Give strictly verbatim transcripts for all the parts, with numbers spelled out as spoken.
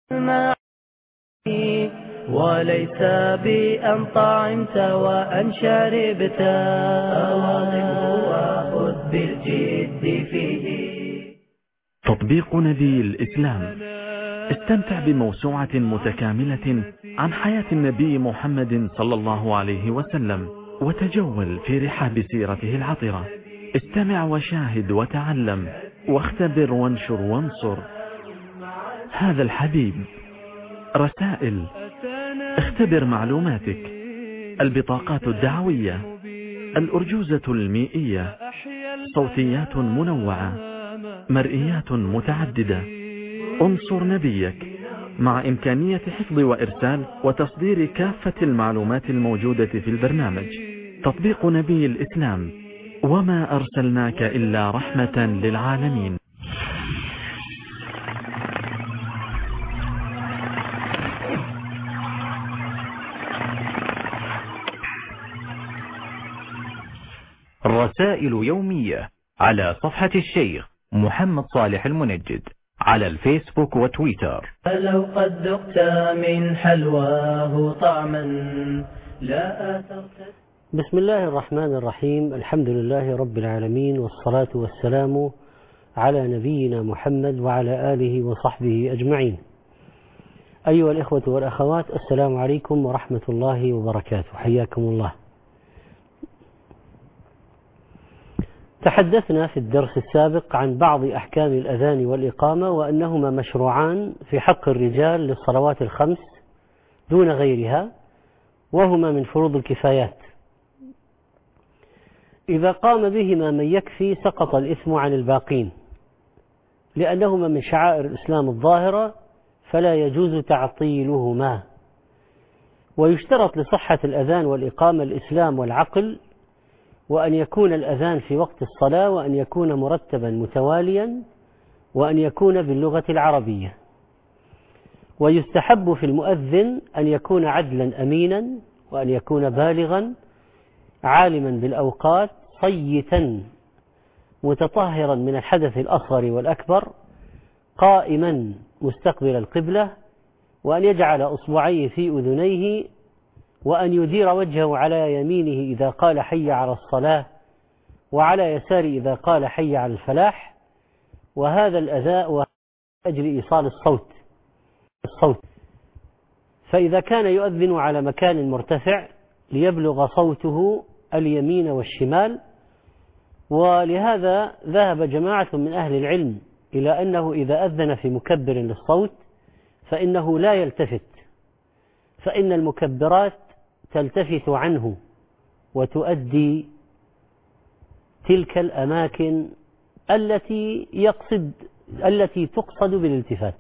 وليس بأن طعمت وأن شربت، أواظبه وخذ بالجد فيه. تطبيق نبي الإسلام. استمتع بموسوعة متكاملة عن حياة النبي محمد صلى الله عليه وسلم، وتجول في رحاب سيرته العطرة. استمع وشاهد وتعلم، واختبر وانشر وانصر. هذا الحبيب. رسائل. اختبر معلوماتك. البطاقات الدعوية. الأرجوزة المائية. صوتيات منوعة. مرئيات متعددة. انصر نبيك، مع إمكانية حفظ وإرسال وتصدير كافة المعلومات الموجودة في البرنامج. تطبيق نبي الإسلام. وما أرسلناك إلا رحمة للعالمين. رسائل يومية على صفحة الشيخ محمد صالح المنجد على الفيسبوك وتويتر. لو قد ذقت من حلواه طعما لا أثرت. بسم الله الرحمن الرحيم. الحمد لله رب العالمين، والصلاة والسلام على نبينا محمد وعلى آله وصحبه أجمعين. أيها الإخوة والأخوات، السلام عليكم ورحمة الله وبركاته، حياكم الله. تحدثنا في الدرس السابق عن بعض أحكام الأذان والإقامة، وأنهما مشروعان في حق الرجال للصلوات الخمس دون غيرها، وهما من فروض الكفايات. إذا قام بهما من يكفي سقط الإثم عن الباقين، لأنهما من شعائر الإسلام الظاهرة، فلا يجوز تعطيلهما. ويشترط لصحة الأذان والإقامة الإسلام والعقل، وأن يكون الأذان في وقت الصلاة، وأن يكون مرتبا متواليا، وأن يكون باللغة العربية. ويستحب في المؤذن أن يكون عدلا أمينا، وأن يكون بالغا عالما بالأوقات، صيتا متطهرا من الحدث الأصغر والأكبر، قائما مستقبل القبلة، وأن يجعل أصبعيه في أذنيه، وأن يدير وجهه على يمينه إذا قال حي على الصلاة، وعلى يساره إذا قال حي على الفلاح. وهذا الأداء أجل إيصال الصوت الصوت فإذا كان يؤذن على مكان مرتفع ليبلغ صوته اليمين والشمال. ولهذا ذهب جماعة من أهل العلم إلى أنه إذا أذن في مكبر للصوت فإنه لا يلتفت، فإن المكبرات تلتفت عنه وتؤدي تلك الأماكن التي يقصد التي تقصد بالالتفات.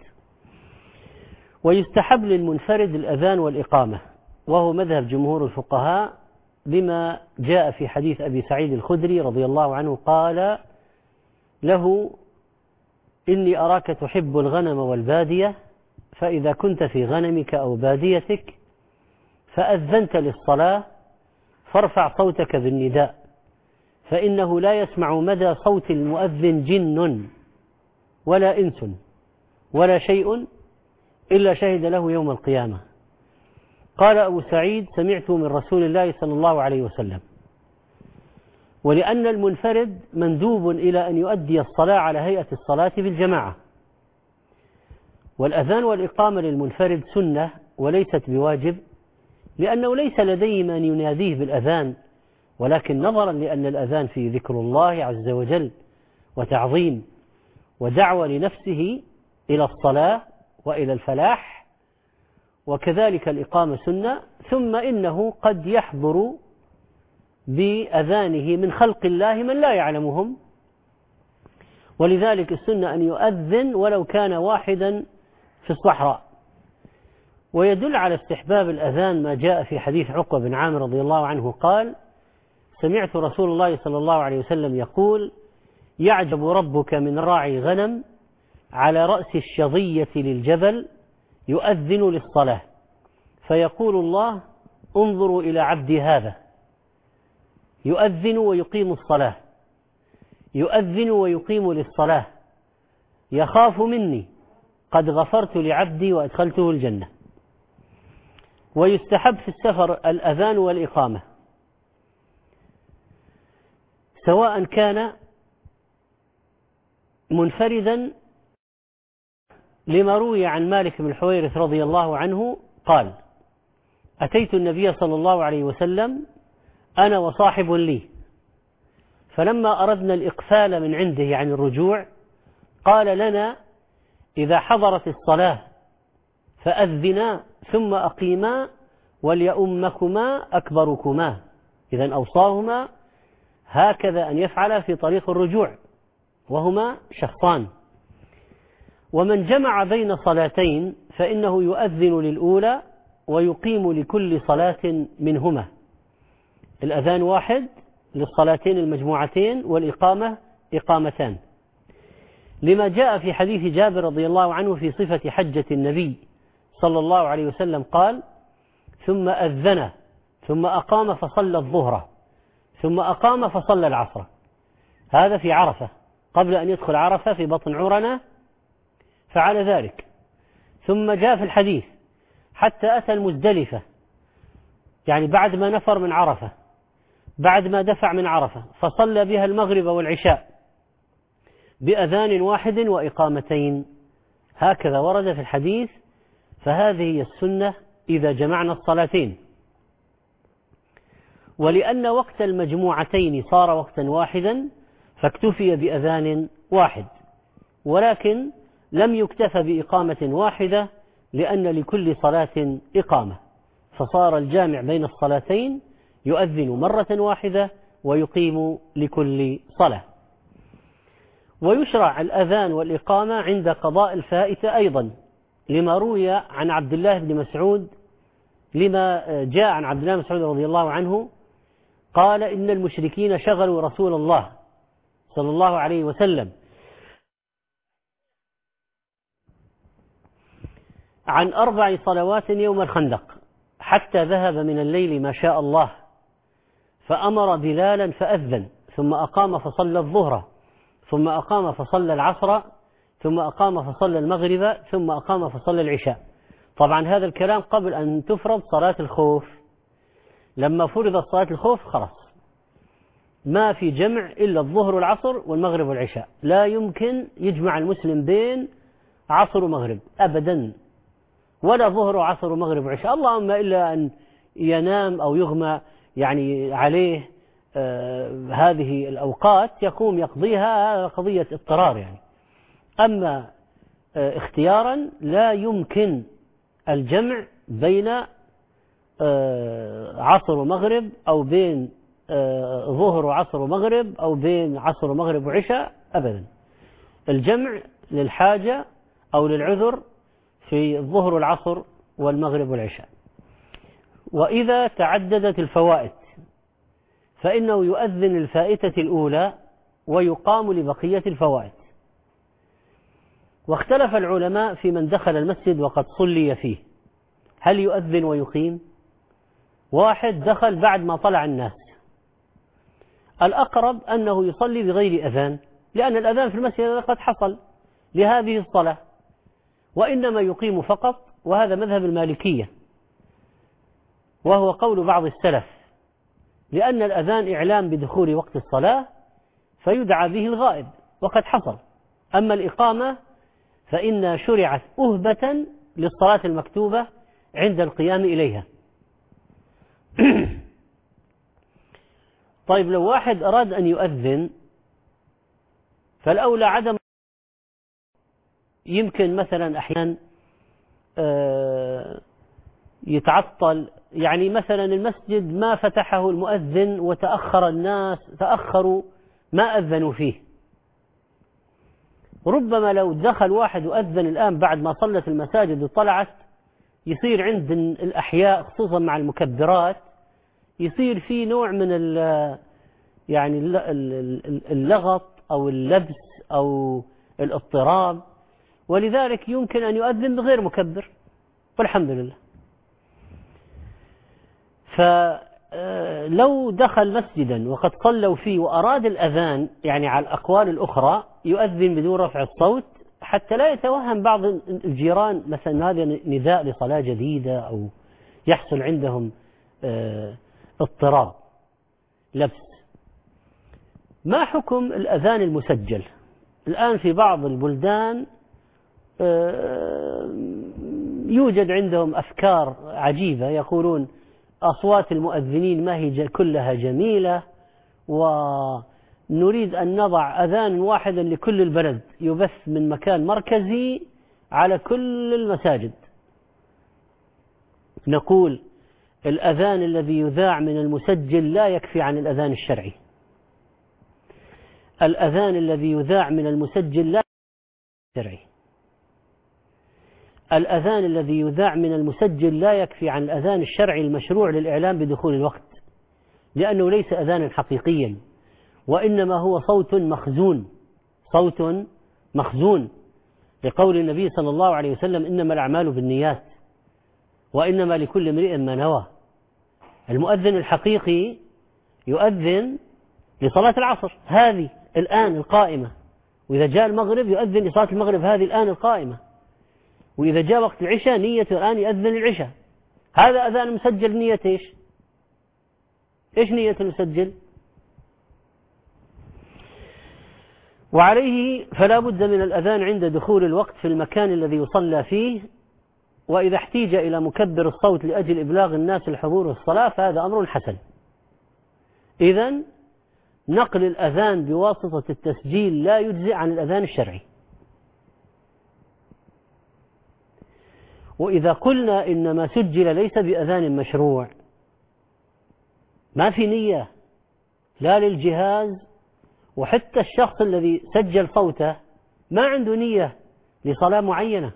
ويستحب للمنفرد الأذان والإقامة، وهو مذهب جمهور الفقهاء، بما جاء في حديث أبي سعيد الخدري رضي الله عنه قال له: إني أراك تحب الغنم والبادية، فإذا كنت في غنمك أو باديتك فأذنت للصلاة فارفع صوتك بالنداء، فإنه لا يسمع مدى صوت المؤذن جن ولا إنس ولا شيء إلا شهد له يوم القيامة. قال أبو سعيد: سمعت من رسول الله صلى الله عليه وسلم. ولأن المنفرد مندوب إلى أن يؤدي الصلاة على هيئة الصلاة بالجماعة. والأذان والإقامة للمنفرد سنة وليست بواجب، لأنه ليس لديه من يناديه بالأذان، ولكن نظرا لأن الأذان فيه ذكر الله عز وجل وتعظيم ودعوة لنفسه إلى الصلاة وإلى الفلاح، وكذلك الإقامة سنة. ثم إنه قد يحضر بأذانه من خلق الله من لا يعلمهم، ولذلك السنة أن يؤذن ولو كان واحدا في الصحراء. ويدل على استحباب الأذان ما جاء في حديث عقبة بن عامر رضي الله عنه قال: سمعت رسول الله صلى الله عليه وسلم يقول: يعجب ربك من راعي غنم على رأس الشظية للجبل يؤذن للصلاة، فيقول الله: انظروا إلى عبدي هذا يؤذن ويقيم الصلاة، يؤذن ويقيم للصلاة، يخاف مني قد غفرت لعبدي وأدخلته الجنة. ويستحب في السفر الأذان والإقامة، سواء كان منفردا، لما روي عن مالك بن الحويرث رضي الله عنه قال: أتيت النبي صلى الله عليه وسلم أنا وصاحب لي، فلما أردنا الإقفال من عنده عن الرجوع قال لنا: إذا حضرت الصلاة فأذنا ثم أقيما وليؤمكما أكبركما. إذن أوصاهما هكذا أن يفعل في طريق الرجوع، وهما شخصان. ومن جمع بين صلاتين فإنه يؤذن للأولى ويقيم لكل صلاة منهما. الأذان واحد للصلاتين المجموعتين، والإقامة إقامتان، لما جاء في حديث جابر رضي الله عنه في صفة حجة النبي صلى الله عليه وسلم قال: ثم أذن ثم أقام فصلى الظهر ثم أقام فصلى العصر. هذا في عرفة، قبل أن يدخل عرفة في بطن عرنة فعل ذلك. ثم جاء في الحديث حتى أتى المزدلفة، يعني بعد ما نفر من عرفة، بعد ما دفع من عرفة، فصلى بها المغرب والعشاء بأذان واحد وإقامتين. هكذا ورد في الحديث. فهذه هي السنة إذا جمعنا الصلاتين. ولأن وقت المجموعتين صار وقتا واحدا فاكتفي بأذان واحد، ولكن لم يكتفى بإقامة واحدة لأن لكل صلاة إقامة، فصار الجامع بين الصلاتين يؤذن مرة واحدة ويقيم لكل صلاة. ويشرع الأذان والإقامة عند قضاء الفائتة أيضا، لما روي عن عبد الله بن مسعود لما جاء عن عبد الله بن مسعود رضي الله عنه قال: إن المشركين شغلوا رسول الله صلى الله عليه وسلم عن أربع صلوات يوم الخندق حتى ذهب من الليل ما شاء الله، فأمر بلالا فأذن، ثم أقام فصلى الظهر، ثم أقام فصلى العصر، ثم أقام فصلى المغرب، ثم أقام فصلى العشاء. طبعا هذا الكلام قبل أن تفرض صلاة الخوف. لما فرضت صلاة الخوف خلاص ما في جمع إلا الظهر والعصر والمغرب والعشاء، لا يمكن يجمع المسلم بين عصر ومغرب أبدا، ولا ظهر وعصر ومغرب وعشاء، اللهم إلا أن ينام أو يغمى يعني عليه آه هذه الأوقات يقوم يقضيها، قضية اضطرار يعني. أما آه اختيارا لا يمكن الجمع بين آه عصر ومغرب، أو بين آه ظهر وعصر ومغرب، أو بين عصر ومغرب وعشاء أبدا. الجمع للحاجة أو للعذر في الظهر والعصر والمغرب والعشاء. وإذا تعددت الفوائت فإنه يؤذن الفائتة الأولى ويقام لبقية الفوائت. واختلف العلماء في من دخل المسجد وقد صلي فيه، هل يؤذن ويقيم؟ واحد دخل بعد ما طلع الناس، الأقرب أنه يصلي بغير أذان، لأن الأذان في المسجد قد حصل لهذه الصلاة، وإنما يقيم فقط، وهذا مذهب المالكية وهو قول بعض السلف، لأن الأذان إعلام بدخول وقت الصلاة فيدعى به الغائب وقد حصل. أما الإقامة فإن شرعت أهبة للصلاة المكتوبة عند القيام إليها. طيب لو واحد أراد أن يؤذن فالأولى عدم، يمكن مثلا أحيانا يتعطل، يعني مثلا المسجد ما فتحه المؤذن وتأخر الناس، تأخروا ما أذنوا فيه. ربما لو دخل واحد وأذن الآن بعد ما صلت المساجد وطلعت، يصير عند الأحياء خصوصا مع المكبرات يصير في نوع من يعني اللغط أو اللبس أو الاضطراب، ولذلك يمكن أن يؤذن بغير مكبر والحمد لله. فلو دخل مسجدا وقد صلوا فيه وأراد الأذان، يعني على الأقوال الأخرى يؤذن بدون رفع الصوت حتى لا يتوهم بعض الجيران مثلا هذا نداء لصلاة جديدة أو يحصل عندهم اضطراب لبس. ما حكم الأذان المسجل؟ الآن في بعض البلدان يوجد عندهم أفكار عجيبة، يقولون أصوات المؤذنين ما هي كلها جميلة، ونريد أن نضع أذان واحدا لكل البلد يبث من مكان مركزي على كل المساجد. نقول الأذان الذي يذاع من المسجل لا يكفي عن الأذان الشرعي. الأذان الذي يذاع من المسجل لا يكفي شرعي. الأذان الذي يذاع من المسجل لا يكفي عن الأذان الشرعي المشروع للإعلام بدخول الوقت، لأنه ليس أذانا حقيقيا، وإنما هو صوت مخزون، صوت مخزون، لقول النبي صلى الله عليه وسلم إنما الأعمال بالنيات وإنما لكل امرئ ما نوى. المؤذن الحقيقي يؤذن لصلاة العصر هذه الآن القائمة، وإذا جاء المغرب يؤذن لصلاة المغرب هذه الآن القائمة، وإذا جاء وقت العشاء نيته الآن يؤذن العشاء. هذا أذان مسجل. نية إيش؟ إيش نية المسجل؟ وعليه فلا بد من الأذان عند دخول الوقت في المكان الذي يصلى فيه، وإذا احتيج إلى مكبر الصوت لأجل إبلاغ الناس الحضور الصلاة فهذا أمر حسن. إذن نقل الأذان بواسطة التسجيل لا يجزئ عن الأذان الشرعي. وإذا قلنا إن ما سجل ليس بأذان مشروع، ما في نية لا للجهاز، وحتى الشخص الذي سجل صوته ما عنده نية لصلاة معينة،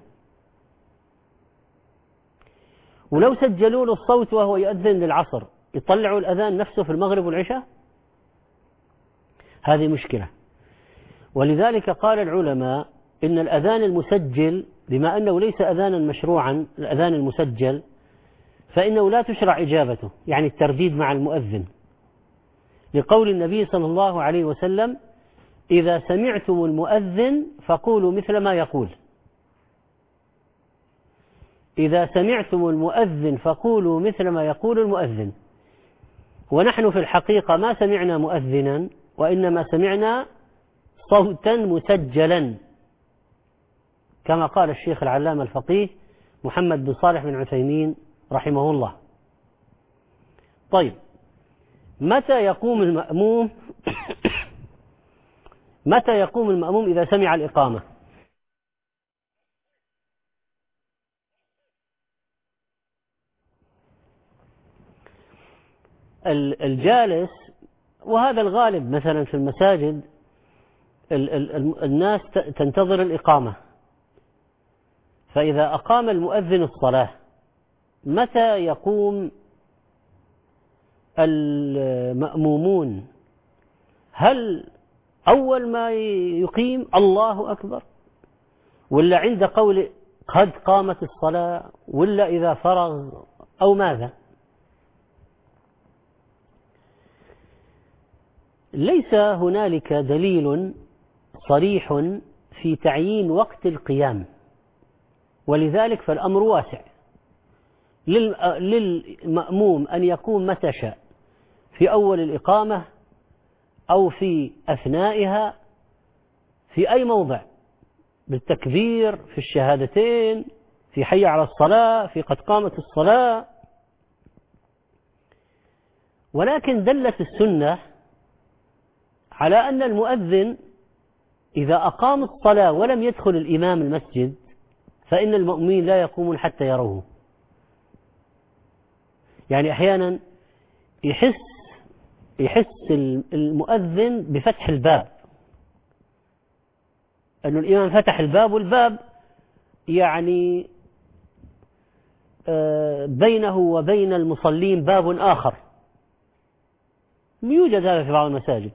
ولو سجلوا له الصوت وهو يؤذن للعصر يطلعوا الأذان نفسه في المغرب والعشاء، هذه مشكلة. ولذلك قال العلماء إن الأذان المسجل بما أنه ليس أذانا مشروعا، الأذان المسجل، فإنه لا تشرع إجابته، يعني الترديد مع المؤذن، لقول النبي صلى الله عليه وسلم إذا سمعتم المؤذن فقولوا مثل ما يقول. إذا سمعتم المؤذن فقولوا مثل ما يقول المؤذن. ونحن في الحقيقة ما سمعنا مؤذنا، وإنما سمعنا صوتا مسجلا، كما قال الشيخ العلامة الفقيه محمد بن صالح بن عثيمين رحمه الله. طيب، متى يقوم المأموم متى يقوم المأموم إذا سمع الإقامة؟ الجالس، وهذا الغالب مثلا في المساجد الناس تنتظر الإقامة، فإذا أقام المؤذن الصلاة متى يقوم المأمومون؟ هل أول ما يقيم الله أكبر، ولا عند قول قد قامت الصلاة، ولا إذا فرغ، أو ماذا؟ ليس هنالك دليل صريح في تعيين وقت القيام، ولذلك فالأمر واسع للمأموم أن يقوم متى شاء، في أول الإقامة أو في أثنائها، في أي موضع، بالتكبير، في الشهادتين، في حي على الصلاة، في قد قامت الصلاة. ولكن دلت السنة على أن المؤذن إذا أقام الصلاة ولم يدخل الإمام المسجد فإن المؤمنين لا يقومون حتى يروه. يعني أحيانا يحس يحس المؤذن بفتح الباب، أن الإمام فتح الباب، والباب يعني بينه وبين المصلين باب آخر، يوجد هذا في بعض المساجد،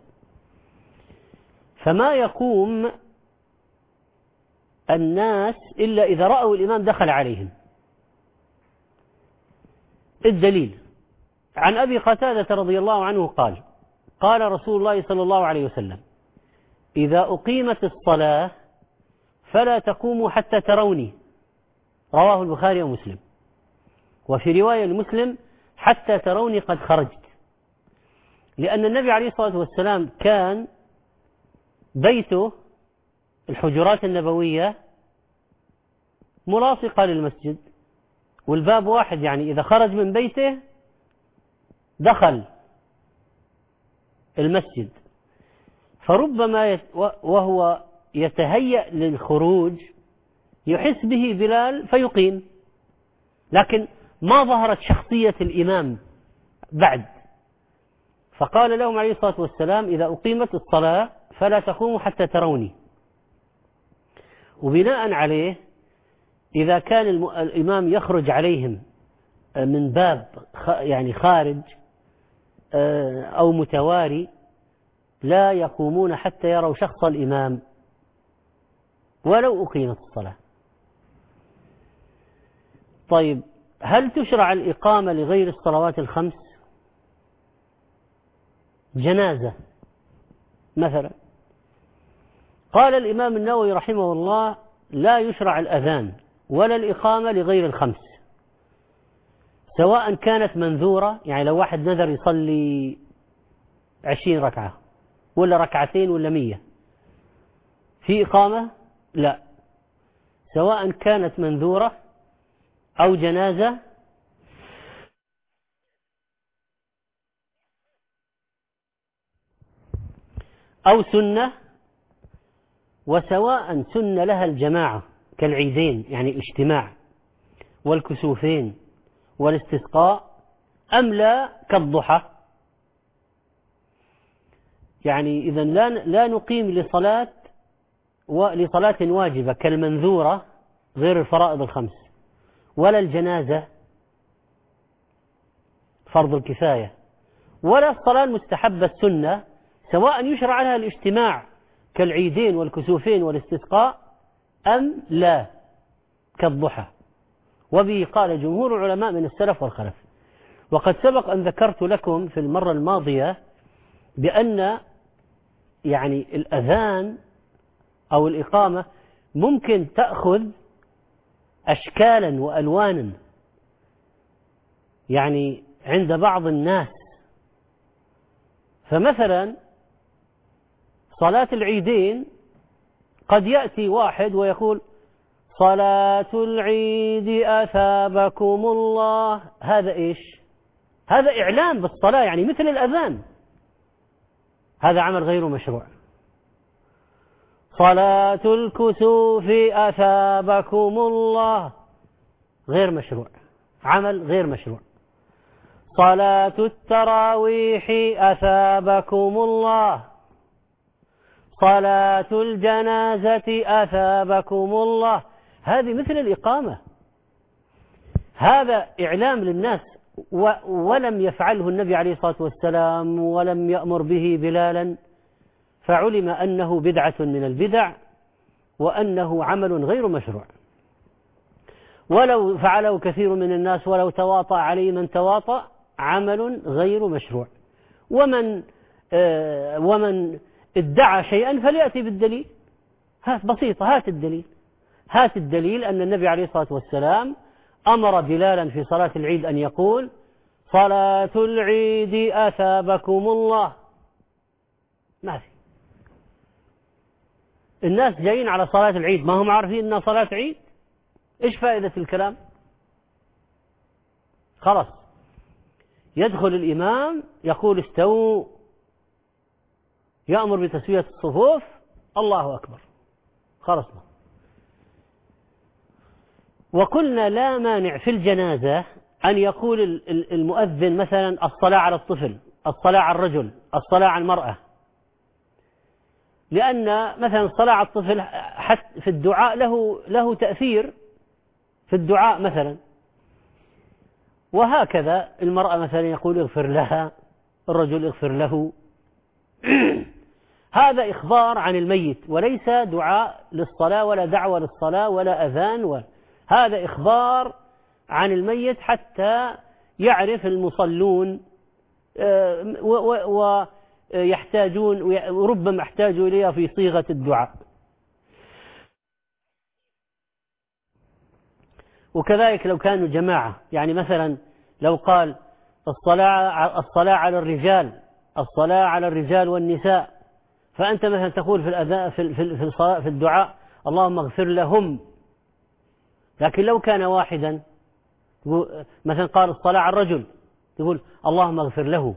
فما يقوم الناس إلا إذا رأوا الإمام دخل عليهم. الدليل عن أبي قتادة رضي الله عنه قال قال رسول الله صلى الله عليه وسلم إذا أقيمت الصلاة فلا تقوموا حتى تروني، رواه البخاري ومسلم. وفي رواية لمسلم حتى تروني قد خرجت، لأن النبي عليه الصلاة والسلام كان بيته الحجرات النبوية ملاصقة للمسجد، والباب واحد، يعني إذا خرج من بيته دخل المسجد. فربما يت... وهو يتهيأ للخروج يحس به بلال فيقيم، لكن ما ظهرت شخصية الإمام بعد. فقال لهم عليه الصلاة والسلام: إذا أقيمت الصلاة فلا تقوموا حتى تروني. وبناء عليه إذا كان الإمام يخرج عليهم من باب يعني خارج أو متواري لا يقومون حتى يروا شخص الإمام ولو أقيمت الصلاة. طيب، هل تشرع الإقامة لغير الصلوات الخمس؟ جنازة مثلا، قال الإمام النووي رحمه الله: لا يشرع الأذان ولا الإقامة لغير الخمس، سواء كانت منذورة، يعني لو واحد نذر يصلي عشرين ركعة ولا ركعتين ولا مية، في إقامة؟ لا، سواء كانت منذورة أو جنازة أو سنة، وسواء سن لها الجماعة كالعيدين يعني الاجتماع والكسوفين والاستسقاء، أم لا كالضحى. يعني إذا لا لا نقيم لصلاة ولصلاة واجبة كالمنذورة غير الفرائض الخمس، ولا الجنازة فرض الكفاية، ولا الصلاة المستحبة السنة، سواء يشرع لها الاجتماع كالعيدين والكسوفين والاستسقاء أم لا كالضحى. وبه قال جمهور العلماء من السلف والخلف. وقد سبق أن ذكرت لكم في المرة الماضية بأن يعني الأذان أو الإقامة ممكن تأخذ أشكالا وألوانا. يعني عند بعض الناس، فمثلا صلاة العيدين قد يأتي واحد ويقول: صلاة العيد أثابكم الله. هذا إيش؟ هذا إعلان بالصلاة، يعني مثل الأذان. هذا عمل غير مشروع. صلاة الكسوف أثابكم الله غير مشروع، عمل غير مشروع. صلاة التراويح أثابكم الله، صلاة الجنازة أثابكم الله، هذه مثل الإقامة. هذا إعلام للناس، ولم يفعله النبي عليه الصلاة والسلام ولم يأمر به بلالا، فعلم أنه بدعة من البدع وأنه عمل غير مشروع. ولو فعله كثير من الناس ولو تواطأ عليه من تواطأ، عمل غير مشروع. ومن آه ومن ادعى شيئا فليأتي بالدليل. هات بسيطة، هات الدليل، هات الدليل أن النبي عليه الصلاة والسلام أمر بلالا في صلاة العيد أن يقول: صلاة العيد أثابكم الله. ما في. الناس جايين على صلاة العيد ما هم عارفين أنها صلاة عيد، إيش فائدة الكلام؟ خلاص، يدخل الإمام يقول: استووا، يأمر بتسوية الصفوف، الله أكبر، خلصنا. وقلنا لا مانع في الجنازة أن يقول المؤذن مثلا: الصلاة على الطفل، الصلاة على الرجل، الصلاة على المرأة، لأن مثلا الصلاة على الطفل حتى في الدعاء له له تأثير في الدعاء مثلا. وهكذا المرأة مثلا يقول: اغفر لها، الرجل اغفر له. هذا إخبار عن الميت، وليس دعاء للصلاة ولا دعوة للصلاة ولا أذان، و... هذا إخبار عن الميت حتى يعرف المصلون ويحتاجون وربما احتاجوا إليها في صيغة الدعاء. وكذلك لو كانوا جماعة، يعني مثلا لو قال الصلاة الصلاة على الرجال الصلاة على الرجال والنساء، فأنت مثلا تقول في الأذان في في في الصلاة في الدعاء اللهم اغفر لهم. لكن لو كان واحدا مثلا قال الصلاة على الرجل تقول اللهم اغفر له.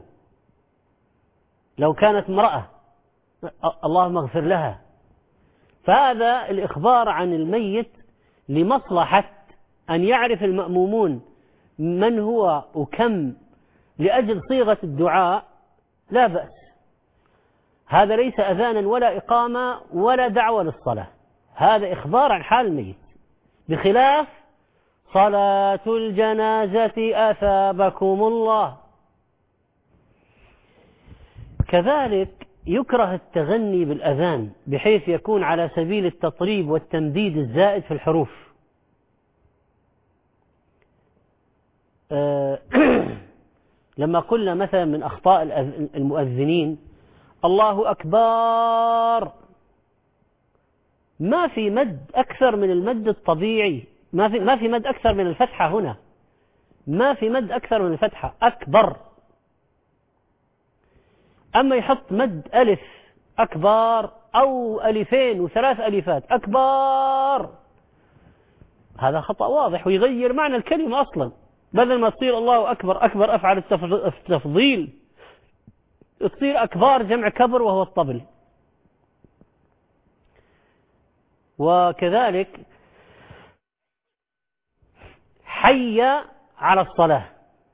لو كانت امرأة اللهم اغفر لها. فهذا الإخبار عن الميت لمصلحة أن يعرف المأمومون من هو وكم لأجل صيغة الدعاء لا بأس. هذا ليس أذانا ولا إقامة ولا دعوة للصلاة، هذا إخبار عن حال الميت، بخلاف صلاة الجنازة أثابكم الله. كذلك يكره التغني بالأذان بحيث يكون على سبيل التطريب والتمديد الزائد في الحروف. لما قلنا مثلا من أخطاء المؤذنين الله أكبر، ما في مد أكثر من المد الطبيعي، ما في ما في مد أكثر من الفتحة، هنا ما في مد أكثر من الفتحة أكبر. أما يحط مد ألف أكبر أو ألفين وثلاث ألفات أكبر، هذا خطأ واضح ويغير معنى الكلمة أصلا. بدل ما تصير الله أكبر أكبر أفعل التفضيل تصير أكبار جمع كبر وهو الطبل. وكذلك حي على الصلاة،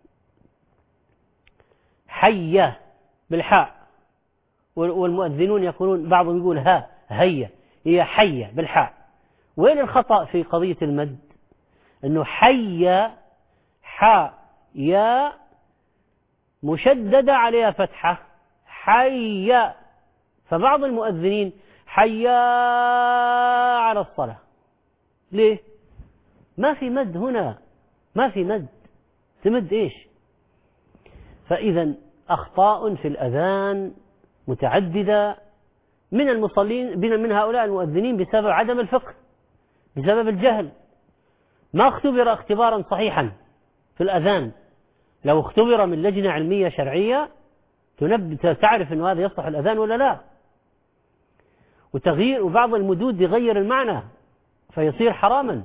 حي بالحاء، والمؤذنون يقولون بعضهم يقول ها هي هي حي بالحاء. وين الخطأ في قضية المد؟ انه حي حاء يا مشددة عليها فتحة حي، فبعض المؤذنين حي على الصلاة. ليه؟ ما في مد هنا، ما في مد، تمد ايش؟ فإذا أخطاء في الأذان متعددة من المصلين من هؤلاء المؤذنين بسبب عدم الفقه، بسبب الجهل. ما اختبر اختبارا صحيحا في الأذان. لو اختبر من لجنة علمية شرعية تعرف أن هذا يصلح الأذان ولا لا. وتغيير وبعض المدود يغير المعنى فيصير حراما.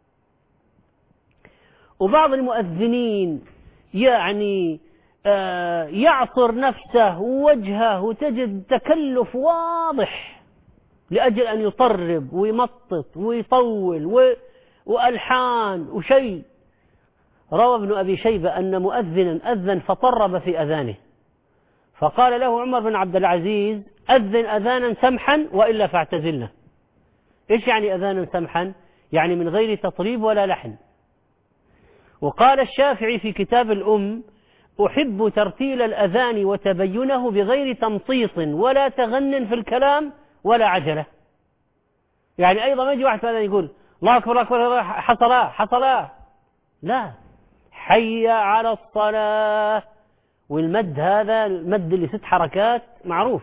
وبعض المؤذنين يعني يعصر نفسه ووجهه وتجد تكلف واضح لأجل أن يطرب ويمطط ويطول وألحان وشيء. روى ابن أبي شيبة أن مؤذنا أذن فطرب في أذانه، فقال له عمر بن عبد العزيز أذن أذانا سمحا وإلا فاعتزلنا. إيش يعني أذانا سمحا؟ يعني من غير تطريب ولا لحن. وقال الشافعي في كتاب الأم أحب ترتيل الأذان وتبينه بغير تمطيط ولا تغن في الكلام ولا عجلة. يعني أيضا ما يجي واحد هذا يقول الله أكبر أكبر حصلا حصلا، لا، حي على الصلاة. والمد هذا المد اللي ست حركات معروف،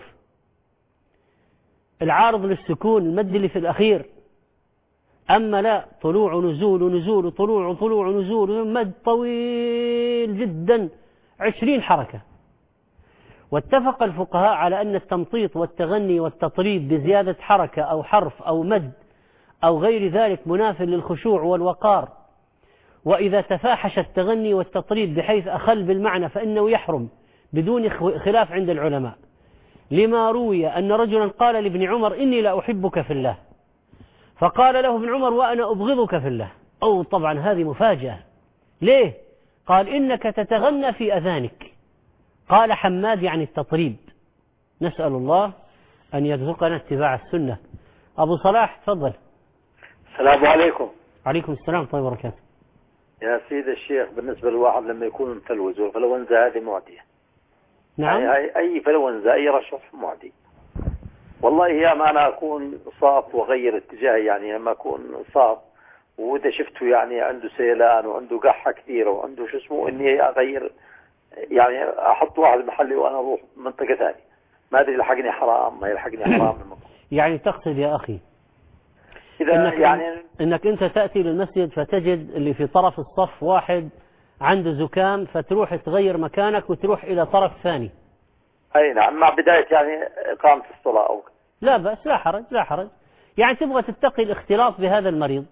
العارض للسكون المد اللي في الأخير. أما لا، طلوع ونزول ونزول وطلوع وطلوع ونزول، مد طويل جدا عشرين حركة. واتفق الفقهاء على أن التمطيط والتغني والتطريب بزيادة حركة أو حرف أو مد أو غير ذلك مناف للخشوع والوقار. وإذا تفاحش التغني والتطريب بحيث أخل بالمعنى فإنه يحرم بدون خلاف عند العلماء، لما روي أن رجلا قال لابن عمر إني لا أحبك في الله، فقال له ابن عمر وأنا أبغضك في الله. أو طبعا هذه مفاجأة. ليه؟ قال إنك تتغنى في أذانك. قال حماد يعني التطريب. نسأل الله أن يرزقنا اتباع السنة. أبو صلاح تفضل. السلام عليكم. عليكم السلام ورحمة الله وبركاته. يا سيد الشيخ، بالنسبة للواحد لما يكون متلوز والفلونزا هذه معدية. نعم. يعني أي فلونزا أي رشح معدي. والله يا ما أنا أكون صاف وغير اتجاهي، يعني لما أكون صاف وإذا شفته يعني عنده سيلان وعنده قحة كثيرة وعنده شو اسمه إني أغير، يعني أحط واحد محلي وأنا أروح منطقة ثانية، ما أدري يلحقني حرام ما يلحقني حرام. يعني تقصد يا أخي إذا إنك, يعني إنك أنت تأتي للمسجد فتجد اللي في طرف الصف واحد عنده زكام، فتروح تغير مكانك وتروح إلى طرف ثاني. أي نعم، مع بداية يعني إقامة الصلاة أو لا بأس، لا حرج لا حرج. يعني تبغى تتقي الاختلاط بهذا المريض.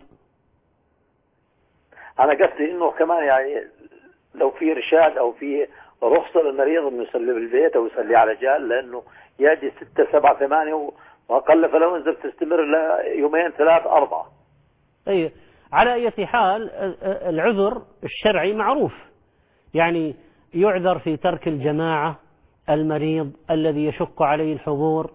أنا قصدي إنه كمان يعني لو في إرشاد أو في رخصة للمريض إنه يصلي بالبيت أو يصلي على جال، لأنه يأتي ستة سبعة ثمانية وأقل فلو أنزل تستمر يومين ثلاث أربعة. أي على أي حال العذر الشرعي معروف، يعني يعذر في ترك الجماعة المريض الذي يشق عليه الحضور.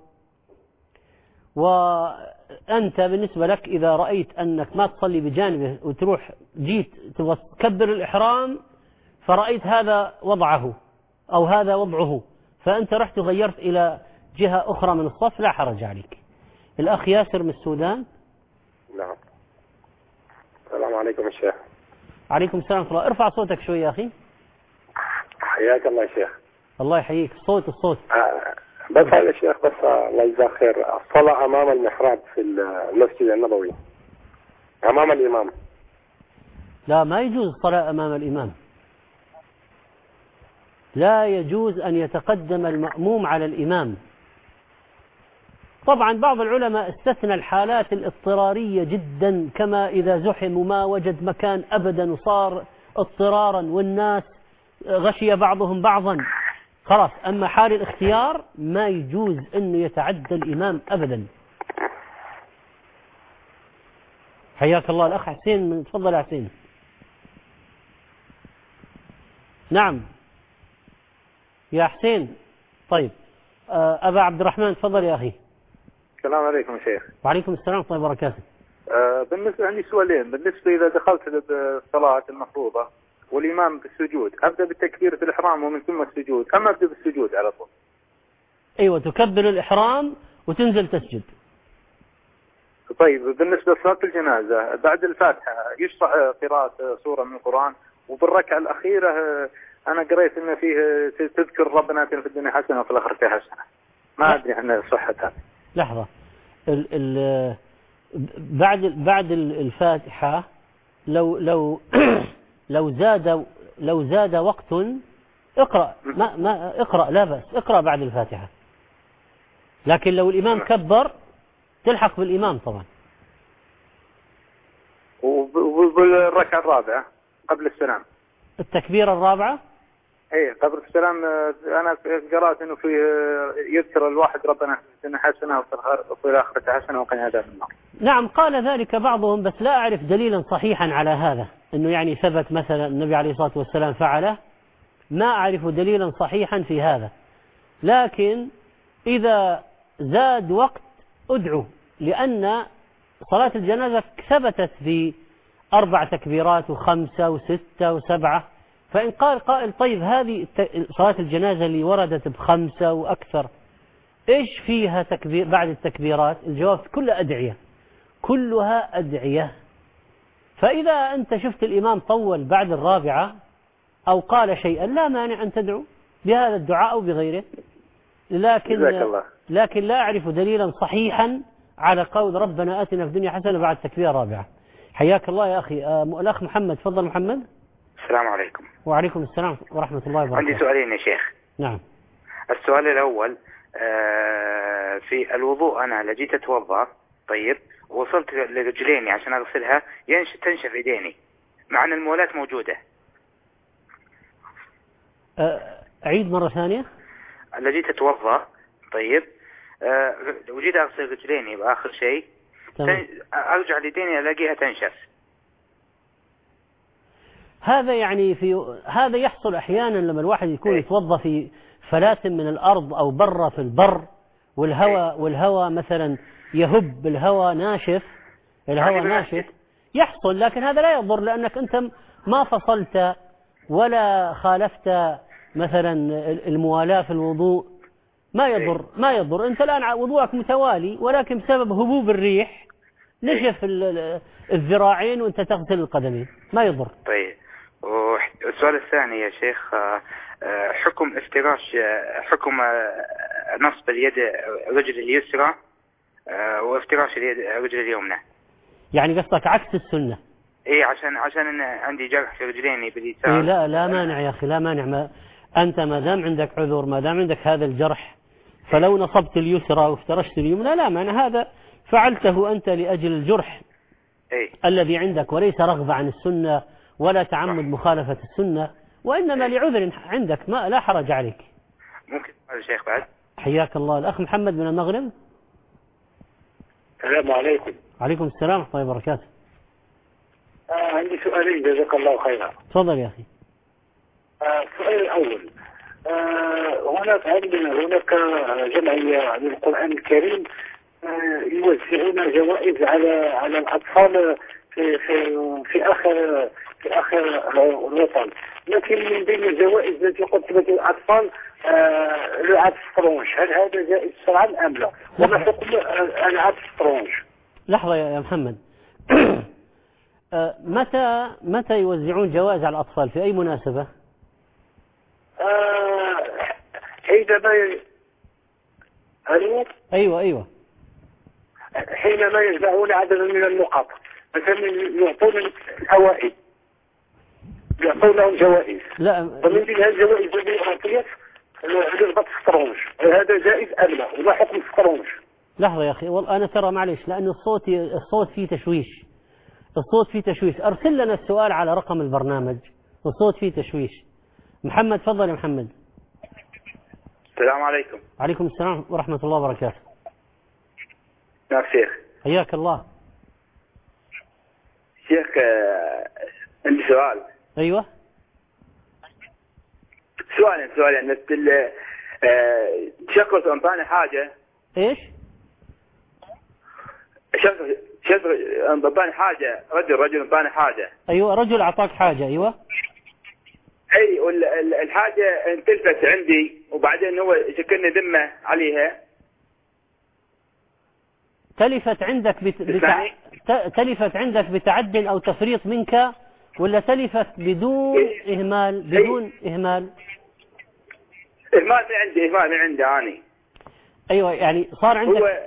وأنت بالنسبة لك إذا رأيت أنك ما تصلي بجانبه وتروح جيت تبغى تكبر الإحرام فرأيت هذا وضعه أو هذا وضعه، فأنت رحت وغيرت إلى جهة أخرى من الصف، لا حرج عليك. الأخ ياسر من السودان. نعم. السلام عليكم الشيخ. عليكم السلام ورحمة الله. ارفع صوتك شوي يا أخي. حياك الله يا شيخ. الله يحييك. الصوت الصوت آه بس يا شيخ، بس الله يجزاك خير، الصلاة أمام المحراب في المسجد النبوي أمام الإمام. لا، ما يجوز الصلاة أمام الإمام. لا يجوز أن يتقدم المأموم على الإمام. طبعا بعض العلماء استثنى الحالات الاضطرارية جدا، كما إذا زحم وما وجد مكان أبدا وصار اضطرارا والناس غشي بعضهم بعضا، خلاص. أما حال الاختيار ما يجوز أنه يتعدى الإمام أبدا. حياك الله. الأخ حسين من تفضل يا حسين. نعم يا حسين. طيب أبا عبد الرحمن تفضل يا أخي. السلام عليكم شيخ. وعليكم السلام ورحمة الله وبركاته. آه بالنسبة عندي سؤالين. بالنسبة إذا دخلت بالصلاة المفروضة والإمام بالسجود، أبدأ بتكبيرة الإحرام ومن ثم السجود، أما أبدأ بالسجود على طول؟ أيوة، تكبر الإحرام وتنزل تسجد. طيب بالنسبة لصلاة الجنازة بعد الفاتحة يشرع قراءة سورة من القرآن، وبالركعة الأخيرة أنا قريت إن فيه تذكر ربنا آتنا في الدنيا حسنة وفي الآخرة حسنة، ما أدري عن صحتها. لحظة. ال ال بعد بعد الفاتحة لو لو لو زاد لو زاد وقت اقرأ، ما ما اقرأ لا بأس، اقرأ بعد الفاتحة. لكن لو الإمام كبر تلحق بالإمام طبعا. وبالركعة الرابعة قبل السلام التكبيرة الرابعة ايه قبل السلام انا قرأت انه في يذكر الواحد ربنا إن حسنه وفي الاخره حسنه وقنا عذاب النار. نعم قال ذلك بعضهم، بس لا اعرف دليلا صحيحا على هذا، انه يعني ثبت مثلا النبي عليه الصلاه والسلام فعله، ما اعرف دليلا صحيحا في هذا. لكن اذا زاد وقت ادعو، لان صلاه الجنازه ثبتت في اربع تكبيرات وخمسه وسته وسبعه، فإن قال قائل طيب هذه صلاة الجنازة اللي وردت بخمسة وأكثر إيش فيها تكبير بعد التكبيرات؟ الجواب كلها أدعية، كلها أدعية. فإذا أنت شفت الإمام طول بعد الرابعة أو قال شيئا لا مانع أن تدعو بهذا الدعاء أو بغيره، لكن لكن لا أعرف دليلا صحيحا على قول ربنا آتنا في الدنيا حسنة بعد التكبير الرابعة. حياك الله يا أخي. الأخ محمد تفضل. محمد. السلام عليكم. وعليكم السلام ورحمة الله وبركاته. عندي سؤالين يا شيخ. نعم. السؤال الأول في الوضوء، أنا لجيت أتوضأ طيب وصلت لرجليني عشان أغسلها تنشف إيديني مع أن المولاة موجودة. أعيد مرة ثانية. لجيت أتوضأ طيب وجيت أغسل رجليني بآخر شيء أرجع ليديني ألاقيها تنشف. هذا يعني في هذا يحصل أحيانا لما الواحد يكون يتوضأ في فلاة من الأرض أو برا في البر والهواء والهواء مثلا يهب، الهواء ناشف، الهواء ناشف يحصل. لكن هذا لا يضر، لأنك أنت ما فصلت ولا خالفت مثلا الموالاة في الوضوء، ما يضر ما يضر. أنت الآن وضوءك متوالي، ولكن بسبب هبوب الريح نشف الذراعين وأنت تغسل القدمين، ما يضر. طيب والسؤال الثاني يا شيخ، حكم افتراش، حكم نصب اليد الرجل اليسرى وافتراش اليد الرجل اليمنى. يعني قصدك عكس السنة. إيه عشان عشان أنا عندي جرح في رجليني باليسار. إيه لا لا مانع يا أخي، لا مانع. ما أنت ما دام عندك عذر، ما دام عندك هذا الجرح، فلو نصبت اليسرى وافترشت اليمنى لا مانع. هذا فعلته أنت لأجل الجرح إيه؟ الذي عندك، وليس رغبة عن السنة ولا تعمد مخالفة السنة، وإنما لعذر عندك، ما لا حرج عليك. ممكن هذا الشيخ بعد. حياك الله. الأخ محمد من المغرب. السلام عليكم. عليكم السلام ورحمة الله وبركاته. آه عندي سؤالين جزاك الله خيرا. تفضل يا أخي. آه السؤال الأول، آه هناك عندنا هناك جمعية للقرآن الكريم آه يوزعون جوائز على على الأطفال في في في آخر في آخر الوطن، لكن من بين الجوائز التي قدمت للأطفال آه لعب الشطرنج، هل هذا جائز شرعا أم لا؟ وما حكم ألعاب الشطرنج؟ لحظة يا محمد. متى متى يوزعون جوائز على الأطفال؟ في أي مناسبة؟ آه حينما ي... ألو؟ أيوة أيوة حينما يجمعون عددا من النقاط، مثلا يعطون الأوائل يعطونهم جوائز، لا ومن بين هذه الجوائز التي أعطيت لعبة الشطرنج، هذا جائز أم لا؟ وما حكم الشطرنج؟ لحظة يا أخي، والله أنا ترى معلش، لأن الصوت الصوت فيه تشويش، الصوت فيه تشويش. أرسل لنا السؤال على رقم البرنامج، الصوت فيه تشويش. محمد تفضل يا محمد. السلام عليكم. عليكم السلام ورحمة الله وبركاته. نعم شيخ. حياك الله. شيخ عندي سؤال. أيوة. سؤال سؤال نفس ال شخص أنطاني حاجة. إيش؟ شخص شخص أنطاني حاجة، رجل رجل أنطاني حاجة. أيوة رجل أعطاك حاجة. أيوة. أي والحاجة انتلفت عندي وبعدين هو شكلني ذمة عليها. تلفت عندك بت... بتع... تلفت عندك بتعد أو تفريط منك، ولا تلفت بدون إيه؟ إهمال بدون إيه؟ إهمال إهمال من عندي إهمال من عندي أنا. أيوة يعني صار عندك هو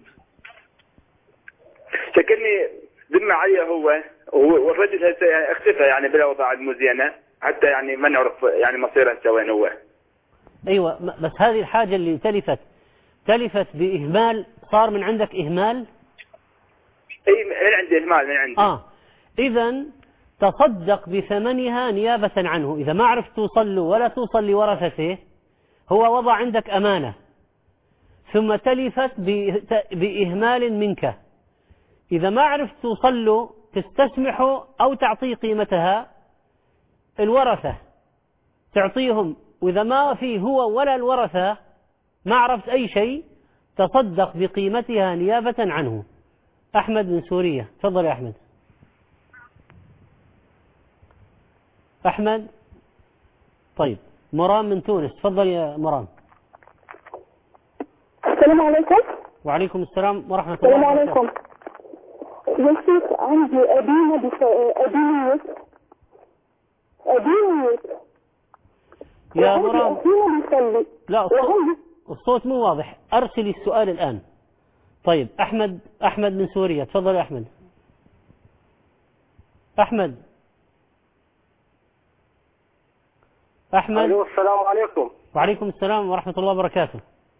شكلني ذمة عليه هو والرجل هسه اختفى يعني بلا وضع المزينة حتى يعني ما نعرف يعني مصيره هسه وين هو. أيوة بس هذه الحاجة اللي تلفت تلفت بإهمال، صار من عندك إهمال. أي من عندي إهمال من عندي. آه إذا تصدق بثمنها نيابة عنه. إذا ما عرفت توصل له ولا توصل لورثته، هو وضع عندك أمانة ثم تلفت بإهمال منك، إذا ما عرفت توصل له تستسمحه أو تعطيه قيمتها الورثة تعطيهم، وإذا ما في هو ولا الورثة ما عرفت أي شيء تصدق بقيمتها نيابة عنه. أحمد من سوريا تفضل يا أحمد. أحمد. طيب مرام من تونس تفضل يا مرام. السلام عليكم. وعليكم السلام ورحمة الله وبركاته. السلام عليكم. يا شيخ عندي أبينا بف... أبينيت أبينيت يا مرام. بيصلي. لا الصوت, الصوت مو واضح، أرسلي السؤال الآن. طيب أحمد أحمد من سوريا تفضل يا أحمد. أحمد أحمد. السلام عليكم. وعليكم السلام ورحمة الله وبركاته.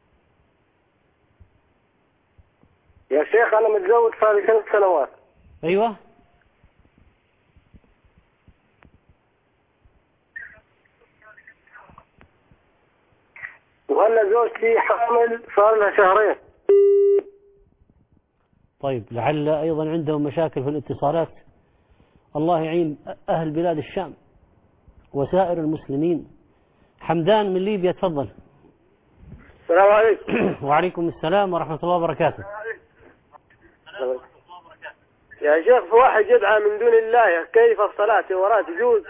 يا شيخ أنا متزوج صار لي ثلاث سنوات. أيوة. وهلا زوجتي حامل صار لها شهرين. طيب لعل أيضا عندهم مشاكل في الاتصالات. الله يعين أهل بلاد الشام وسائر المسلمين. حمدان من ليبيا تفضل. السلام عليكم. وعليكم السلام ورحمة الله وبركاته. يا شيخ في واحد يدعى من دون الله كيف الصلاة وراه تجوز؟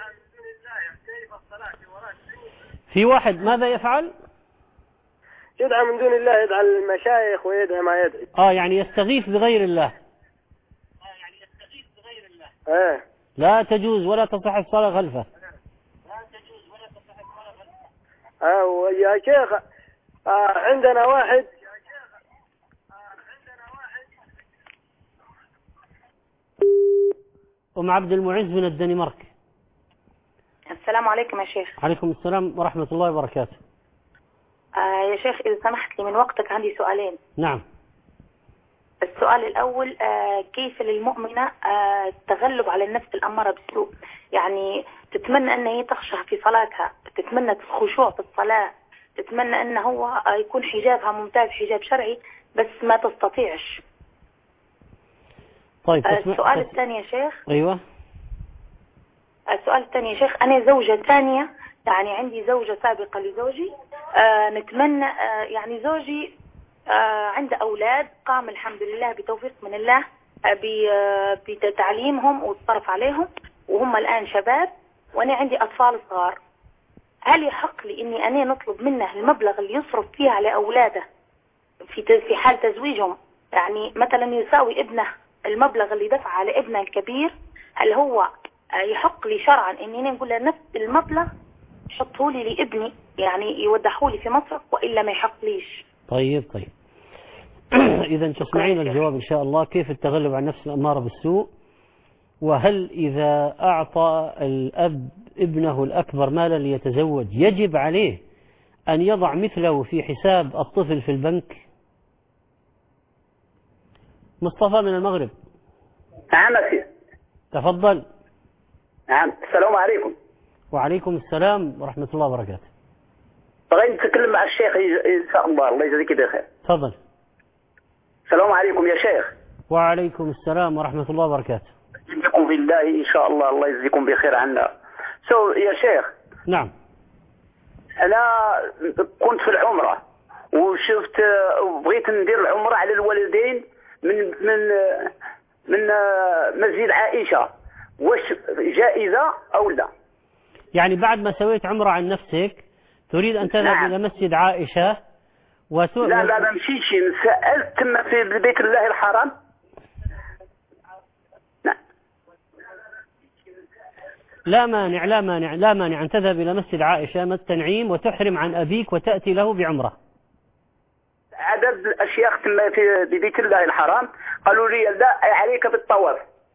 في واحد ماذا يفعل؟ يدعى من دون الله، يدعى المشايخ ويدعى ما يدعي. اه يعني يستغيث بغير الله. اه يعني يستغيث بغير الله. ايه لا تجوز ولا تصح الصلاة خلفه. لا تجوز ولا تصح الصلاة خلفه. اه يا شيخ آه عندنا واحد أم عبد المعز من الدنمارك. السلام عليكم يا شيخ. عليكم السلام ورحمة الله وبركاته. آه يا شيخ إذا سمحت لي من وقتك عندي سؤالين. نعم. السؤال الأول آه كيف للمؤمنة آه التغلب على النفس الأمارة بالسوء؟ يعني تتمنى أن هي تخشع في صلاتها، تتمنى الخشوع في الصلاة، تتمنى أن هو آه يكون حجابها ممتاز حجاب شرعي بس ما تستطيعش. طيب آه السؤال الثاني يا شيخ. أيوة. السؤال الثاني يا شيخ، أنا زوجة ثانية، يعني عندي زوجة سابقة لزوجي، آه نتمنى آه يعني زوجي آه عنده أولاد قام الحمد لله بتوفيق من الله آه بتعليمهم والصرف عليهم وهم الآن شباب، وأنا عندي أطفال صغار. هل يحق لي إني أنا نطلب منه المبلغ اللي يصرف فيه على أولاده في في حال تزويجهم، يعني مثلا يساوي ابنه المبلغ اللي دفع على ابنه الكبير، هل هو يحق لي شرعا إني نقول له نفس المبلغ حطوا لي لابني، يعني يودحوا لي في مصرف، وإلا ما يحق ليش؟ طيب طيب إذا تسمعين الجواب إن شاء الله. كيف التغلب على النفس الأمارة بالسوء؟ وهل إذا أعطى الأب ابنه الأكبر مالا ليتزوج يجب عليه أن يضع مثله في حساب الطفل في البنك؟ مصطفى من المغرب. نعم أخي. تفضل. نعم. السلام عليكم. وعليكم السلام ورحمة الله وبركاته. بغيت نتكلم مع الشيخ إن شاء الله، الله يجزيك بخير. تفضل. السلام عليكم يا شيخ. وعليكم السلام ورحمة الله وبركاته. يجزيكم بالله إن شاء الله، الله يجزيكم بخير عنا. سو يا شيخ. نعم. أنا كنت في العمرة وشفت وبغيت ندير العمرة على الوالدين من من من مسجد عائشة، واش جائزة أو لا؟ يعني بعد ما سويت عمرة عن نفسك تريد أن تذهب نعم. إلى مسجد عائشة وتو... لا لا ما مشيتش، سألت تم في بيت الله الحرام. نعم. لا مانع لا مانع لا مانع أن تذهب إلى مسجد عائشة ما التنعيم وتحرم عن أبيك وتأتي له بعمرة. عدد الأشياخ تم في بيت الله الحرام قالوا لي لا عليك بالطواف.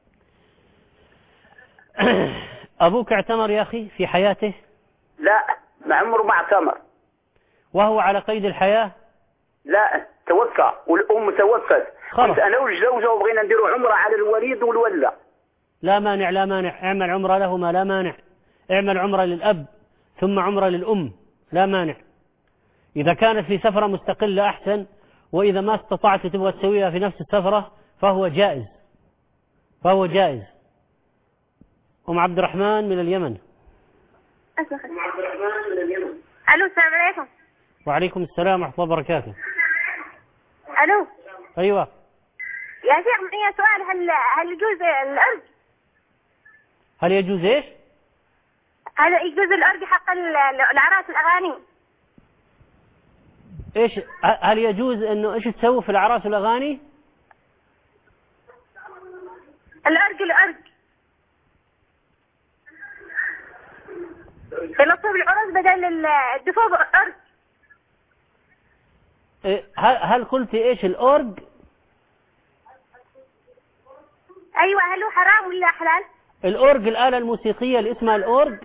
أبوك اعتمر يا أخي في حياته؟ لا ما عمره ما اعتمر. وهو على قيد الحياة؟ لا توفى والأم توفت. كنت أنا والزوجة وبغينا نديروا عمرة على الوليد والولة. لا مانع لا مانع، اعمل عمرة لهما لا مانع، اعمل عمرة للأب ثم عمرة للأم لا مانع. إذا كانت في سفرة مستقلة أحسن، وإذا ما استطعت تبغى تسويها في نفس السفرة فهو جائز فهو جائز. أم عبد الرحمن من اليمن. أم عبد الرحمن من اليمن. ألو السلام عليكم. وعليكم السلام ورحمة الله وبركاته. ألو. أيوة. يا شيخ معي سؤال، هل هل يجوز الأرج؟ هل يجوز إيش؟ هل يجوز الأرج حق الأعراس الأغاني؟ إيش هل يجوز إنه إيش تسوي في الأعراس والأغاني؟ الأرج الأرج في نصب العرس بدل الدفوف أرج. هل هل قلت إيش الأورج؟ أيوة. هل هو حرام ولا حلال؟ الأورج الآلة الموسيقية اللي اسمها الأورج.